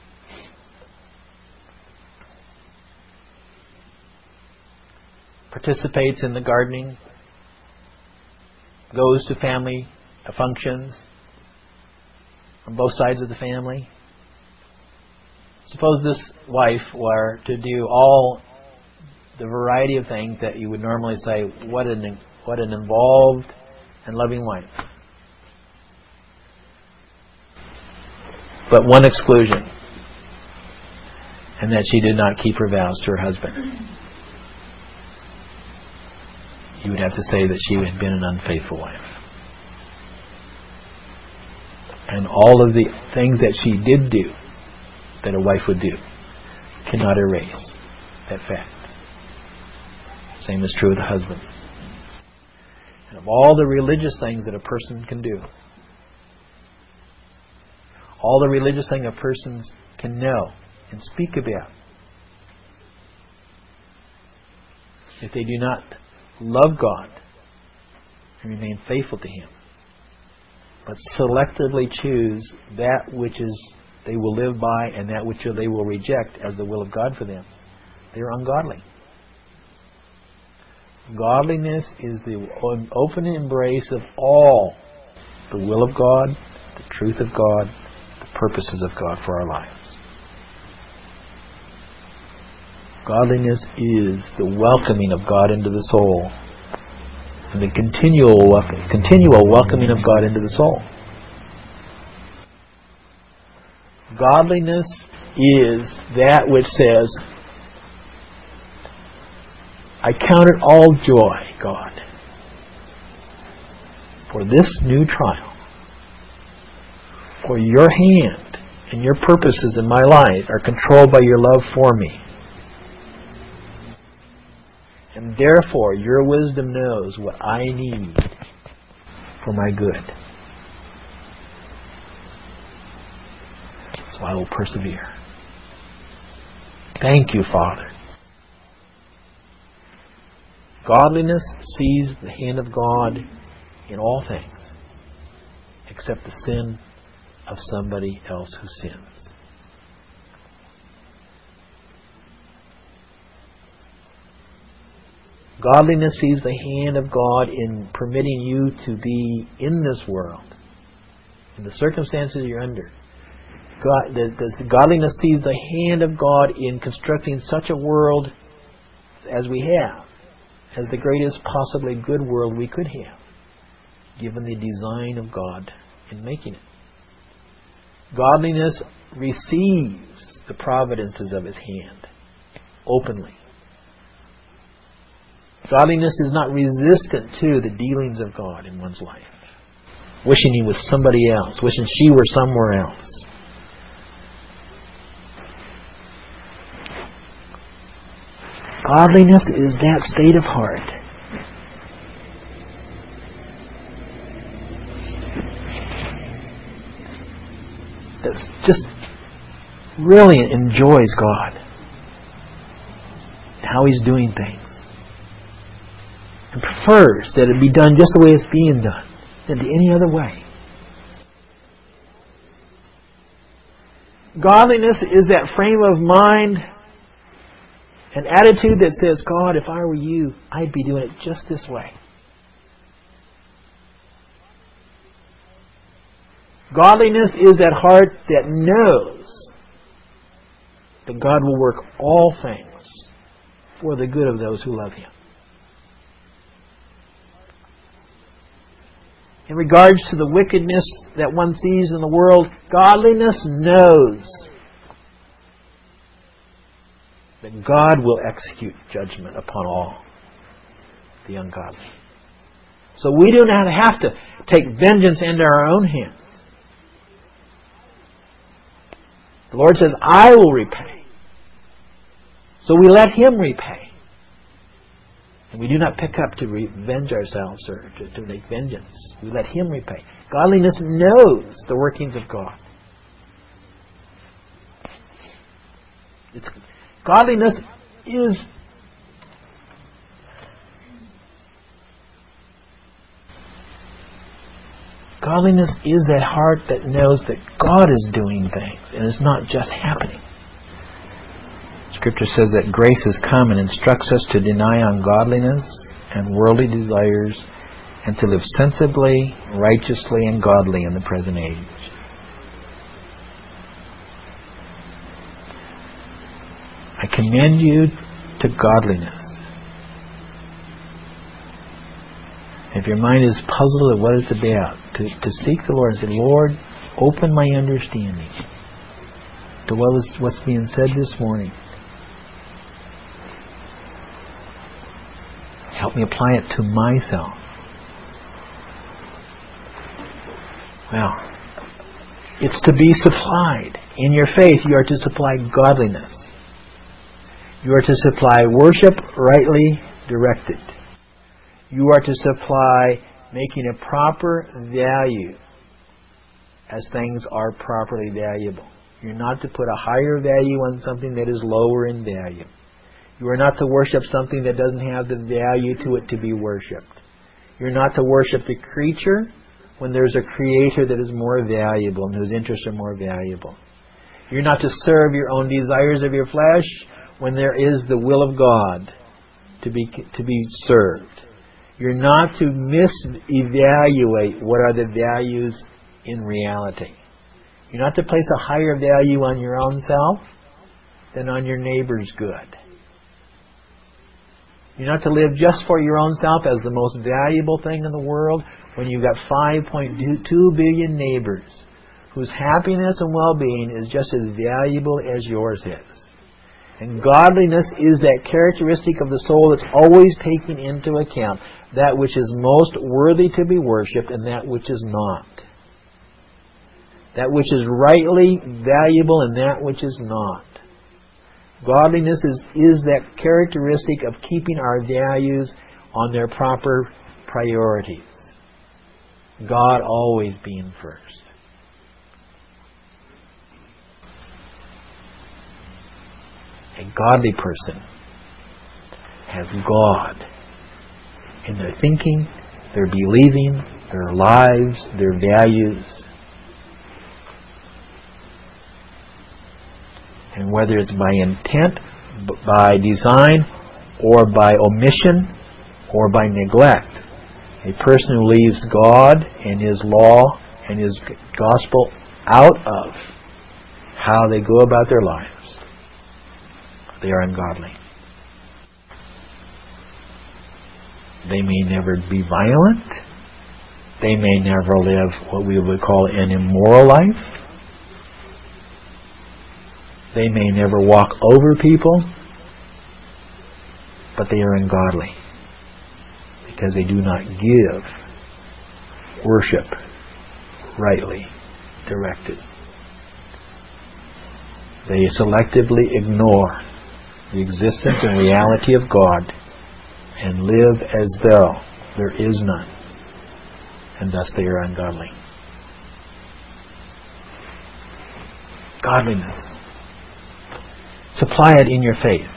participates in the gardening, goes to family functions on both sides of the family. Suppose this wife were to do all the variety of things that you would normally say, what an what an involved and loving wife. But one exclusion, and that she did not keep her vows to her husband. You would have to say that she had been an unfaithful wife. And all of the things that she did do, that a wife would do, cannot erase that fact. Same is true of the husband. And of all the religious things that a person can do, all the religious things a person can know and speak about, if they do not love God and remain faithful to Him, but selectively choose that which is they will live by and that which they will reject as the will of God for them, they are ungodly. Godliness is the open embrace of all the will of God, the truth of God, the purposes of God for our lives. Godliness is the welcoming of God into the soul, and the continual welcome, continual welcoming of God into the soul. Godliness is that which says, I count it all joy, God, for this new trial. For your hand and your purposes in my life are controlled by your love for me. And therefore your wisdom knows what I need for my good. So I will persevere. Thank you, Father. Godliness sees the hand of God in all things, except the sin of somebody else who sins. Godliness sees the hand of God in permitting you to be in this world, in the circumstances you're under. God, the, the, godliness sees the hand of God in constructing such a world as we have, as the greatest possibly good world we could have, given the design of God in making it. Godliness receives the providences of His hand openly. Godliness is not resistant to the dealings of God in one's life, wishing He was somebody else, wishing she were somewhere else. Godliness is that state of heart that just really enjoys God, how He's doing things, and prefers that it be done just the way it's being done than to any other way. Godliness is that frame of mind, an attitude that says, God, if I were you, I'd be doing it just this way. Godliness is that heart that knows that God will work all things for the good of those who love Him. In regards to the wickedness that one sees in the world, godliness knows that God will execute judgment upon all the ungodly. So we do not have to take vengeance into our own hands. The Lord says, I will repay. So we let Him repay. And we do not pick up to revenge ourselves or to, to make vengeance. We let Him repay. Godliness knows the workings of God. It's, godliness is Godliness is that heart that knows that God is doing things and it's not just happening. Scripture says that grace has come and instructs us to deny ungodliness and worldly desires and to live sensibly, righteously, and godly in the present age. I commend you to godliness. If your mind is puzzled at what it's about, to, to seek the Lord and say, Lord, open my understanding to what was, what's being said this morning. Help me apply it to myself. Well, it's to be supplied. In your faith, you are to supply godliness. You are to supply worship rightly directed. You are to supply making a proper value as things are properly valuable. You're not to put a higher value on something that is lower in value. You are not to worship something that doesn't have the value to it to be worshipped. You're not to worship the creature when there's a creator that is more valuable and whose interests are more valuable. You're not to serve your own desires of your flesh when there is the will of God to be to be served. You're not to misevaluate what are the values in reality. You're not to place a higher value on your own self than on your neighbor's good. You're not to live just for your own self as the most valuable thing in the world when you've got five point two billion neighbors whose happiness and well-being is just as valuable as yours is. And godliness is that characteristic of the soul that's always taking into account that which is most worthy to be worshipped and that which is not. That which is rightly valuable and that which is not. Godliness is, is that characteristic of keeping our values on their proper priorities. God always being first. A godly person has God in their thinking, their believing, their lives, their values. And whether it's by intent, by design, or by omission, or by neglect, a person who leaves God and His law and His gospel out of how they go about their lives, they are ungodly. They may never be violent. They may never live what we would call an immoral life. They may never walk over people, but they are ungodly because they do not give worship rightly directed. They selectively ignore the existence and reality of God and live as though there is none, and thus they are ungodly. Godliness. Supply it in your faith.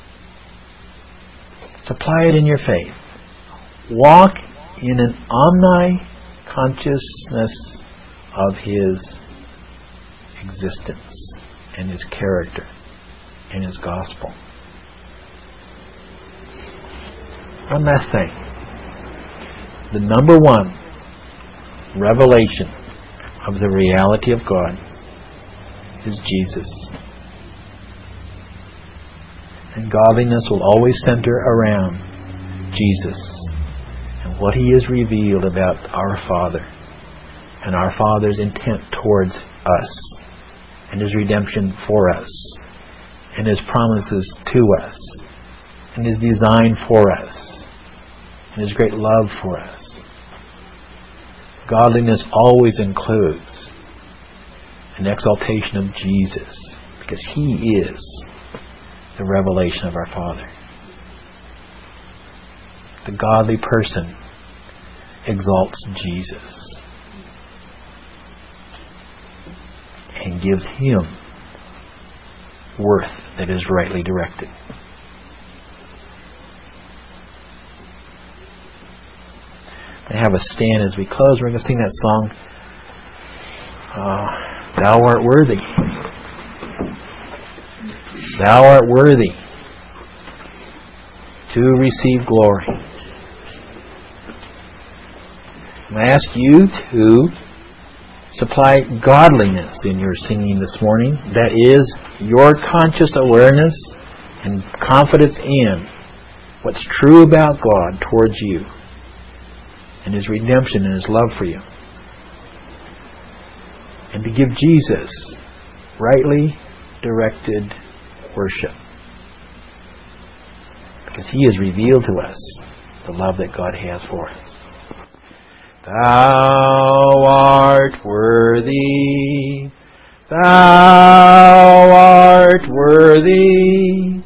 Supply it in your faith. Walk in an omni-consciousness of His existence and His character and His gospel. One last thing. The number one revelation of the reality of God is Jesus. And godliness will always center around Jesus and what He has revealed about our Father and our Father's intent towards us and His redemption for us and His promises to us and His design for us and His great love for us. Godliness always includes an exaltation of Jesus because He is the revelation of our Father. The godly person exalts Jesus and gives Him worth that is rightly directed. I have a stand as we close. We're going to sing that song, uh, Thou art worthy. Thou art worthy to receive glory. And I ask you to supply godliness in your singing this morning. That is your conscious awareness and confidence in what's true about God towards you and His redemption and His love for you. And to give Jesus rightly directed worship. Because He has revealed to us the love that God has for us. Thou art worthy, Thou art worthy,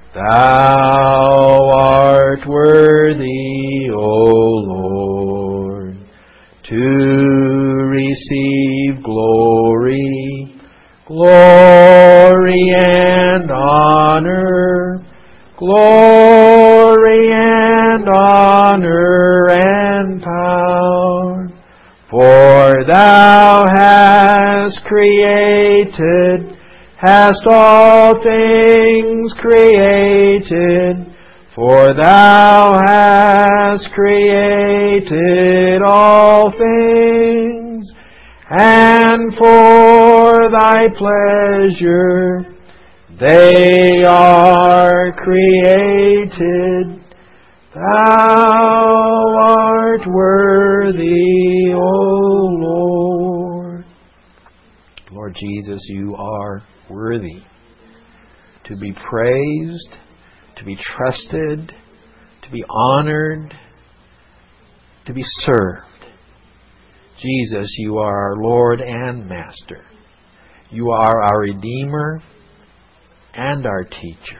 Thou art worthy, O Lord, to receive glory, glory and honor, glory and honor and power. For Thou hast created, hast all things created, for Thou hast created all things, and for Thy pleasure they are created. Thou art worthy, O Lord. Lord Jesus, You are worthy to be praised, to be trusted, to be honored, to be served. Jesus, You are our Lord and Master. You are our Redeemer and our Teacher.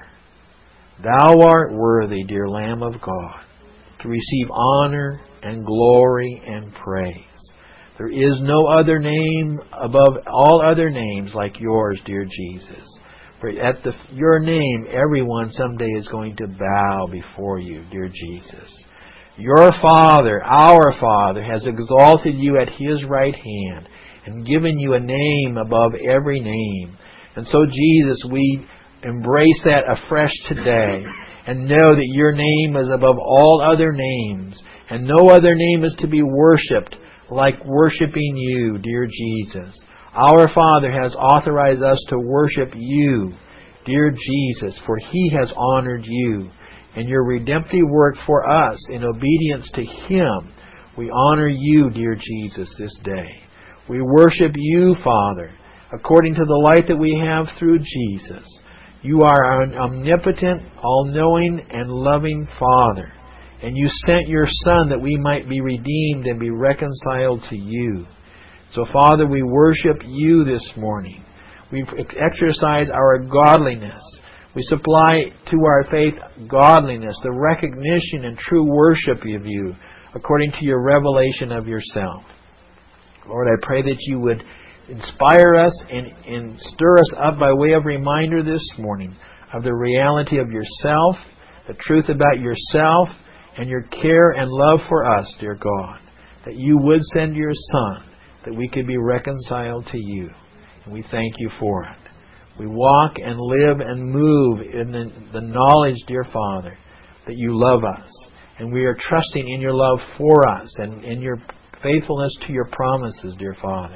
Thou art worthy, dear Lamb of God, to receive honor and glory and praise. There is no other name above all other names like Yours, dear Jesus. For at the, Your name, everyone someday is going to bow before You, dear Jesus. Your Father, our Father, has exalted You at His right hand and given You a name above every name. And so, Jesus, we embrace that afresh today and know that Your name is above all other names, and no other name is to be worshipped like worshiping You, dear Jesus. Our Father has authorized us to worship You, dear Jesus, for He has honored You and Your redemptive work for us in obedience to Him. We honor You, dear Jesus, this day. We worship You, Father, according to the light that we have through Jesus. You are an omnipotent, all-knowing, and loving Father. And You sent Your Son that we might be redeemed and be reconciled to You. So, Father, we worship You this morning. We exercise our godliness. We supply to our faith godliness, the recognition and true worship of You, according to Your revelation of Yourself. Lord, I pray that You would inspire us and, and stir us up by way of reminder this morning of the reality of Yourself, the truth about Yourself, and Your care and love for us, dear God. That You would send Your Son, that we could be reconciled to You. And we thank You for it. We walk and live and move in the, the knowledge, dear Father, that You love us. And we are trusting in Your love for us and in Your faithfulness to Your promises, dear Father.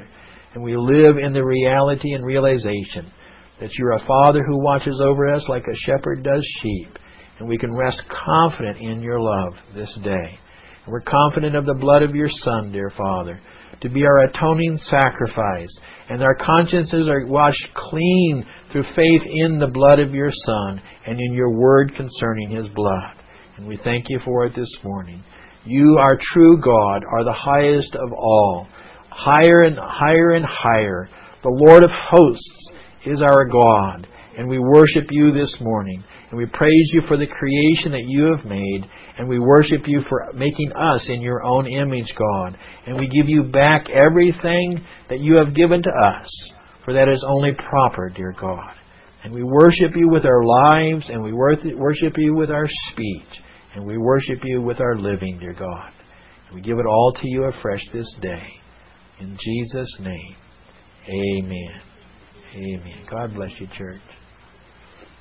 And we live in the reality and realization that you're a Father who watches over us like a shepherd does sheep. And we can rest confident in your love this day. And we're confident of the blood of your Son, dear Father, to be our atoning sacrifice. And our consciences are washed clean through faith in the blood of your Son and in your word concerning His blood. And we thank you for it this morning. You, our true God, are the highest of all. Higher and higher and higher. The Lord of hosts is our God. And we worship you this morning. And we praise you for the creation that you have made. And we worship you for making us in your own image, God. And we give you back everything that you have given to us. For that is only proper, dear God. And we worship you with our lives. And we worship you with our speech. And we worship you with our living, dear God. And we give it all to you afresh this day. In Jesus' name, amen. Amen. God bless you, church.